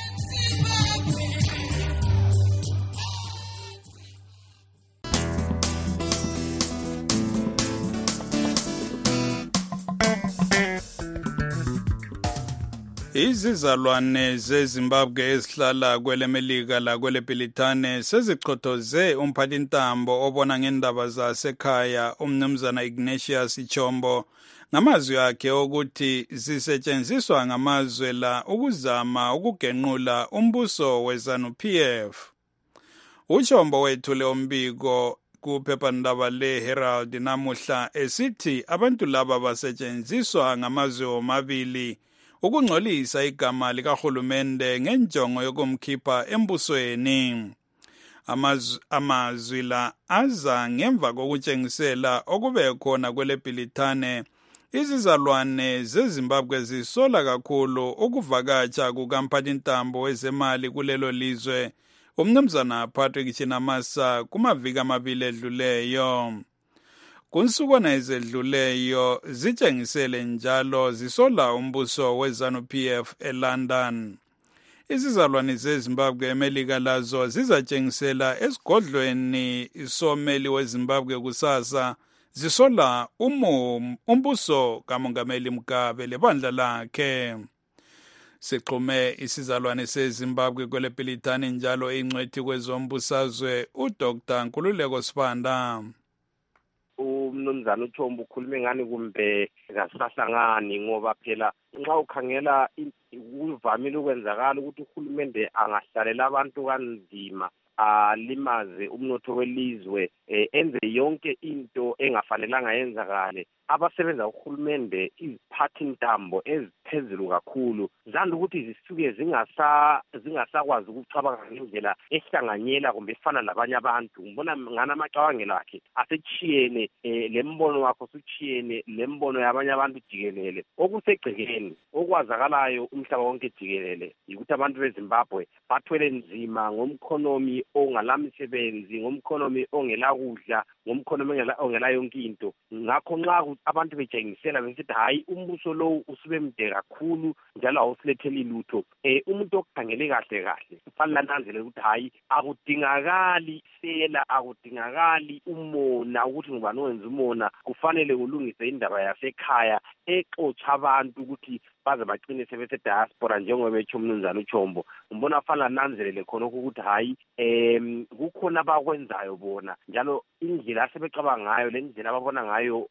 J: Izizalwane zeZimbabwe ezihlala kwelemelika la kweleBilitane sezichothoze umphathintambo obona ngendaba zasekhaya umnumzana Ignatius Chombo ngamazwi akhe ukuthi zisetshenziswa ngamazwe la ukuzama ukugenqula umbuso weZANU-PF. Uchombo wethule umbiko kuphephandaba leHerald namuhla esithi abantu laba basetshenziswa ngamazwe omabili ukungcolisa igama likahulumende ngenjongo yokumkhipha embusweni. Amazwi la aza ngemva kokutshengisela okube khona kweleBilitane. Izizalwane zeZimbabwe zisola kakhulu ukuvakatsha kukamphathintambo wezemali kulelo lizwe umnumzana Patrick Chinamasa kumaviki amabili edluleyo. Kunsukwana ezedluleyo zitshengisele njalo zisola umbuso weZANU-PF eLondon. Izizalwane zeZimbabwe emelika lazo zizatshengisela esigodlweni someli weZimbabwe kusasa zisola umbuso kaMongameli Mugabe lebandla lakhe. Sixhume isizalwane seZimbabwe kweleBilitane njalo ingcwethi kwezombusazwe uDr Nkululeko Sibanda.
C: Umnumzana uThombo ukhulume ngani kumbe kasahlangani ngoba phela nxa ukhangela kuvamile ukwenzakala ukuthi uhulumende angahlalela abantu kanzima alimaze umnotho welizwe enze yonke into engafanelanga yenzakale. Abasebenza uhulumende iziphathintambo eziphezulu kakhulu zanda ukuthi zisuke zingasakwazi ukucabanga ngendlela ehlanganyela kumbe efana labanye abantu. Ngibona ngana amacabangelo akhe asechiyene, lembono wakho usechiyene lembono yabanye abantu jikelele. Okusegcekeni okwazakalayo umhlaba wonke jikelele ukuthi abantu beZimbabwe bathwele nzima ngomkhonomi ongalamisebenzi, ngomkhonomi ongela kudla, ngomkhonomi ongela yonke into. Ngakho nxa abantu betshengisela besithi hayi umbuso lo usube mde kakhulu njalo awusiletheli lutho, umuntu okhangele kahle kahle kufanele nanzele ukuthi hayi akudingakali sela, akudingakali umona ukuthi ngubani owenza umona, kufanele ulungise indaba yasekhaya exotsha abantu ukuthi baze baqine sebese diaspora njengoba betsho umnumzana uChombo. Ngibona fanele nanzelele khona ukuthi hayi kukhona abakwenzayo bona njalo indlela asebecabanga ngayo lendlela ababona ngayo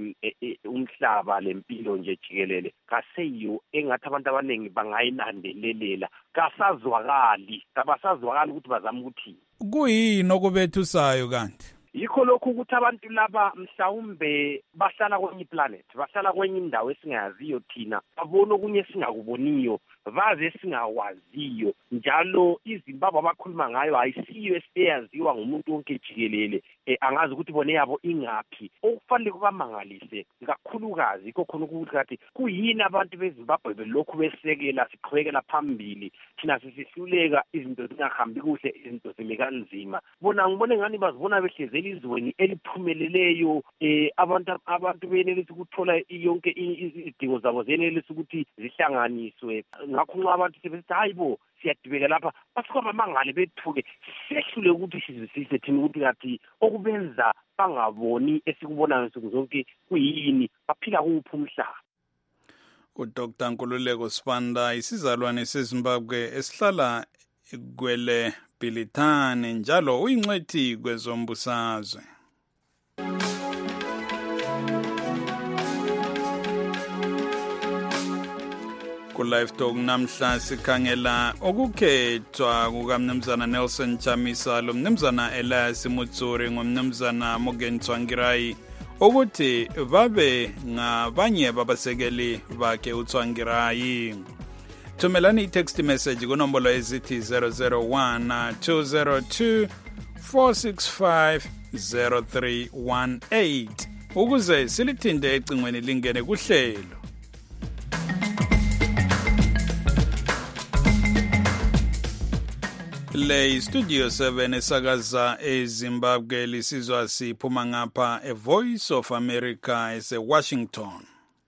C: umhlaba lempilo nje jikelele kaseyiyo engathi abantu abaningi bangayilandelelela. Kasazwakali ukuthi bazama ukuthi
J: kuyini okubethusayo kanti
L: yikho lokhu ukuthi abantu laba mhlawumbe bahlala kwenye planet, bahlala kwenye indawo esingayaziyo thina, babona okunye esingakuboniyo, baze esingawaziyo. Njalo iZimbabwe abakhuluma ngayo ayisiyo eyaziwa ngumuntu wonke jikelele. Angazi ukuthi bone yabo ingaphi. Okufanele kubamangalise kakhulukazi yikho khona ukuthi kathi kuyini abantu beZimbabwe belokhu besekela siqhubekela phambili thina sisihluleka izinto zingahambi kuhle, izinto zime kanzima. Bona ngibone ngani bazibona behlezela izweni eliphumeleleyo, abantu benelisa ukuthola yonke izidingo zabo zenelisa ukuthi zihlanganiswe. Ngakho nxa abantu sebesithi hayibo siyadibeka lapha basuka bamangale bethuke sehlule ukuthi sizwisise thina ukuthi kathi okubenza bangaboni esikubonayo nsuku zonke kuyini, baphila kuphi umhlaba.
J: uDr Nkululeko Sibanda isizalwane seZimbabwe esihlala kwele Bilithane njalo uyingcwethi kwezombusazwe. Live Talk namhla sikhangela ukukhethwa kukaMnumzana Nelson Chamisa lo Mnumzana Elias Mutsuri ngomnumzana Morgan Tsvangirai ukuthi babe ngabanye babasekeli bakhe uTsvangirai. Thumelani i-text message kunombolo ezithi 001 202 465 0318 ukuze silithinde ecingweni lingene kuhlelo. Le Studio 7 esakaza eZimbabwe lisizwa siphuma ngapha eVoice of America eseWashington.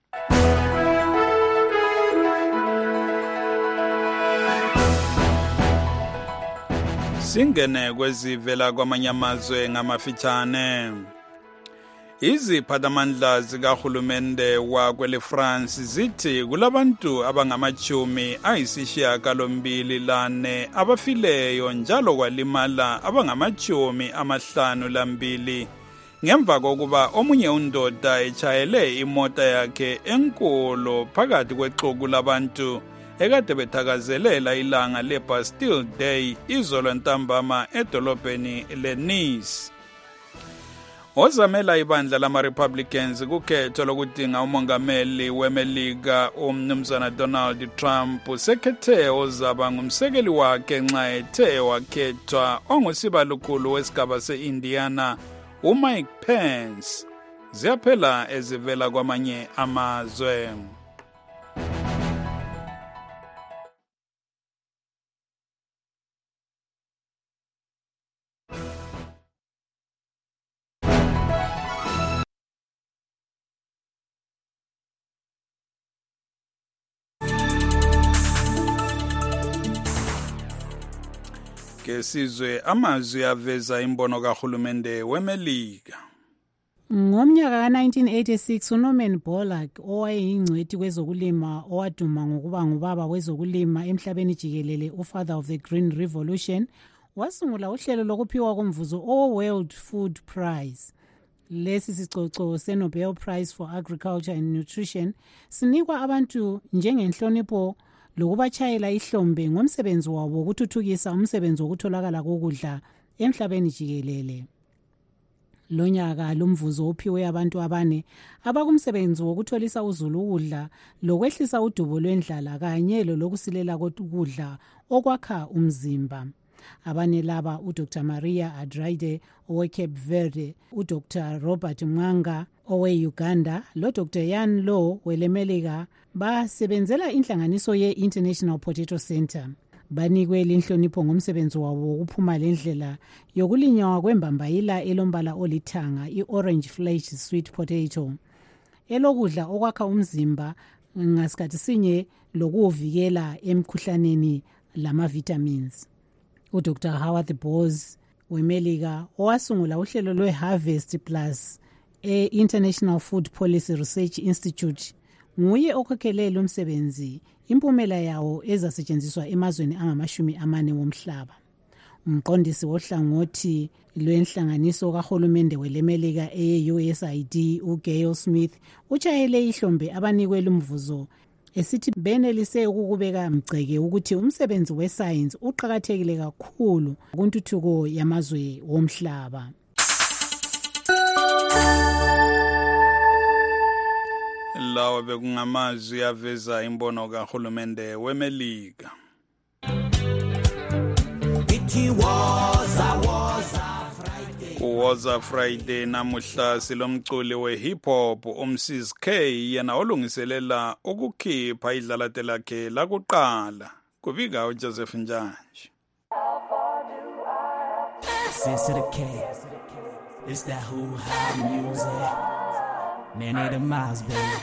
J: Singene kwezivela kwamanye amazwe ngamafitshane. Iziphathamandla zikahulumende wakwele France zithi kulabantu abangamachumi ayisishiyagalombili lane abafileyo njalo kwalimala abangamachumi amahlanu lambili ngemva kokuba omunye undoda echayele imota yakhe enkulu phakathi kwexuku labantu ekade bethakazelela ilanga leBastille Day izolo ntambama edolobheni leNice. Ozamela ibandla lama-Republicans kukhetho lokudinga umongameli weMelika uMnumzana Donald Trump sekhethe ozaba ngumsekeli wakhe nxa ethe wakhethwa ongusibalukhulu wesigaba se-Indiana uMike Pence. Ziyaphela ezivela kwamanye amazwe. Kesizwe amazwi aveza imbono kahulumende weMelika.
G: Ngomnyaka ka-1986 uNorman Borlaug owayeyingcwethi kwezokulima owaduma ngokuba ngubaba wezokulima emhlabeni jikelele ufather of the Green Revolution wasungula uhlelo lokuphiwa komvuzo oWorld Food Prize. Lesi sicoco seNobel Prize for Agriculture and Nutrition sinikwa abantu njengenhlonipho lokubachayela ihlombe ngomsebenzi wabo ukuthuthukisa umsebenzi wokutholakala kokudla emhlabeni jikelele. Lonyaka lumvuzo uphiwe abantu abane abakumsebenzi wokutholisa uzulu ukudla lokwehlisa udubo lwendlala kanye lokusilela kokudla okwakha umzimba. Abane laba uDr Maria Adraide oweCape Verde, uDr Robert Mwanga owe-Uganda loDr Yan Lo welemelika basebenzela inhlanganiso ye-International Potato Center. Banikwe linhlonipho ngomsebenzi wabo wokuphuma lendlela yokulinywa kwembambayila elombala olithanga i-orange flesh sweet potato elokudla okwakha umzimba ngasikhathi sinye lokuvikela emkhuhlaneni lama-vitamins. uDr Howard Bose wemelika owasungula uhlelo lwe-Harvest Plus e-International Food Policy Research Institute nguye okhokhelela umsebenzi impumela yawo ezasetshenziswa emazweni angama-40 womhlaba. Umqondisi wohlangothi lwenhlanganiso kahulumende welemelika eye-USAID uGail Smith utshayele ihlombe abanikwe lumvuzo esithi benelise ukubeka mgceke ukuthi umsebenzi wesayensi uqhakathekile kakhulu kuntuthuko yamazwe womhlaba.
J: lawo bekungamazwi aveza imbono kahulumende weMelika. Kuwoza Friday namuhla silomculi we-hip hop uMsizi K yena olungiselela ukukhipha idlalate lakhe lakuqala. Kubika uJoseph Njanje.
M: Sense to the K, it's that who high music. Many the miles, baby.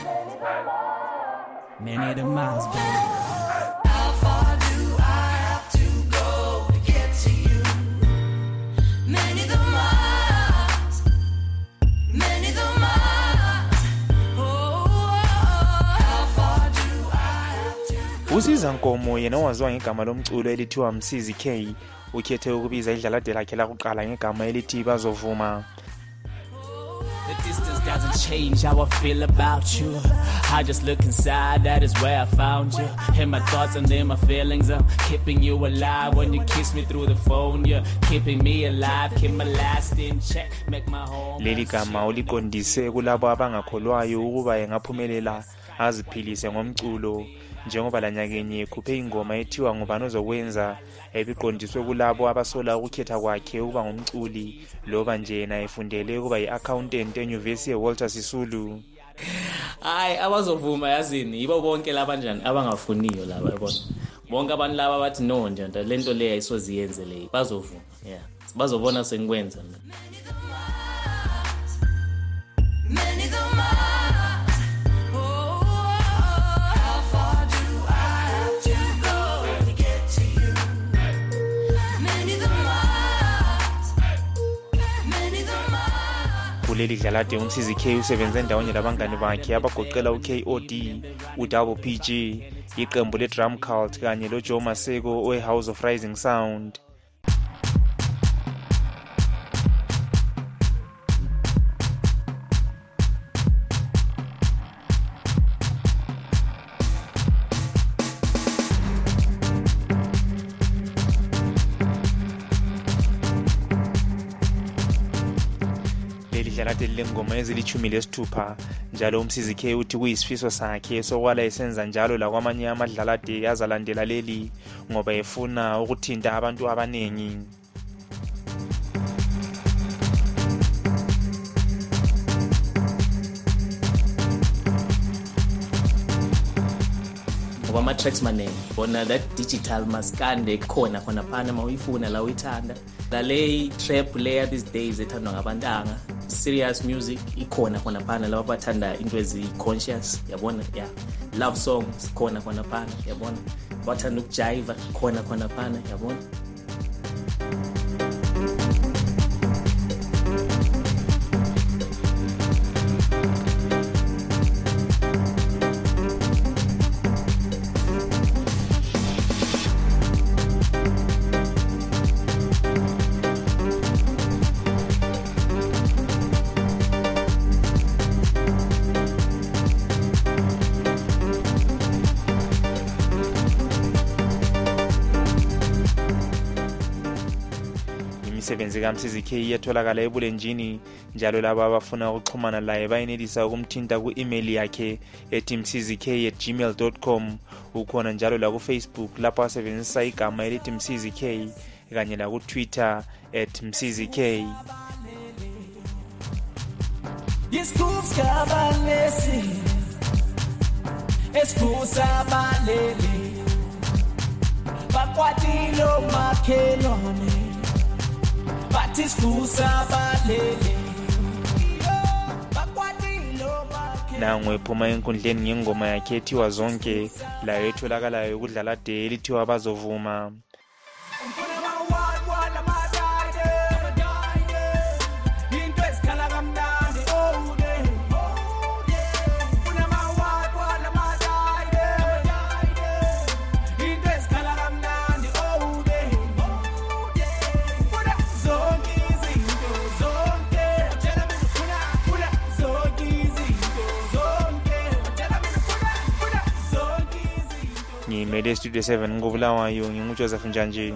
M: Many the miles, baby. How far do I have to go to get to you? Many the miles, many the miles. Oh, how far do I have to go?
O: Usiza Nkomo yena waziwa ngegama lomculo elithiwa Msizi K ukhethe ukubiza idlalade lakhe lakuqala ngegama elithi Bazovuma.
M: The distance doesn't change how I feel about you. I just look inside, that is where I found you. And my thoughts and then my feelings, I'm keeping you alive when you kiss me through the phone. You're keeping me alive, keep my last in check, make my home.
O: Leli gama uliqondise kulabo abangakholwayo ukuba engaphumelela aziphilise ngomculo. Njengoba lanyakenye ekhuphe ingoma ethiwa ngubani ozokwenza ebiqondiswe kulabo abasola ukukhetha kwakhe ukuba ngumculi loba nje yena efundele ukuba yi-accountant eNyuvesi yeWalter Sisulu.
M: Hayi abazovuma yazini yibo bonke labanjani abangafuniyo laba yabona. Bonke abantu laba bathi no nje lento le ayisoziyenze le bazovuma. Yeah. Bazobona sengikwenza mina. Many the
O: kuleli dlalade uMsizi K usebenze endawonye labangani bakhe abagoqela uKOD, uDouble PG, iqembu leDrum Cult kanye loJoe Maseko weHouse of Rising Sound. Idlalate lengoma ezilithumi lesithupha njalo uMsizi K uthi kuyisifiso sakhe sokwala esenza njalo la kwamanye amadlalade azalandela leli ngoba efuna ukuthinta abantu abanengi.
M: ngoba ama-tracks maningi bona that digital maskande khona phana mawuyifuna la uyithanda lale trap layer these days ethandwa ngabantanga serious music ikhona phana laba bathanda into ezi-conscious yabona yeah love songs khona phana yabona bathanda ukujiva khona phana yabona.
O: Imisebenzi kaMsizi K iyatholakala ebulenjini njalo laba abafuna ukuxhumana laye bayenelisa ukumthinta ku-email yakhe ethi msizik@gmail.com. ukhona njalo la ku-Facebook lapho asebenzisa igama elithi Msizi K kanye la ku-Twitter @msizik.
M: Bakwatilo makhelwane bathi sifusa balele bakwatilo makhelwane.
O: Nangwe phuma enkundleni ngengoma yakhe ethiwa Zonke layo etholakalayo kudlala de elithiwa Bazovuma. Ngimele Studio 7 ngobulawayo nginguJoseph Njanje.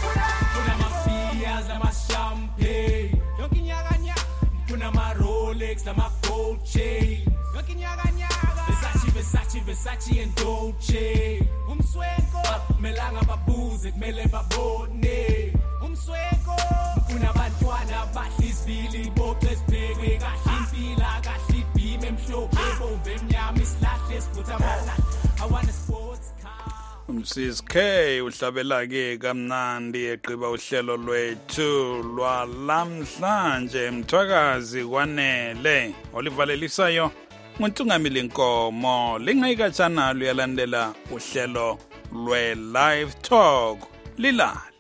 O: Kuna
P: Rolex nama gold chain yoke nyaka nyaka Versace and Dolce umsweko melanga babuze kumele babone umsweko kunabantwana bahlizibili boxesibheke kahle impila kahle ibhime emhlophe bombe emnyama isilahle esiphutha amala I want a sports car
J: Mrs K uhlabela ke kamnandi eqiba uhlelo lwethu lwalamhlanje mthwakazi kwanele olivalelisayo Nguntungamili Nkomo lingayikatshana luyalandela uhlelo lwe live talk lilale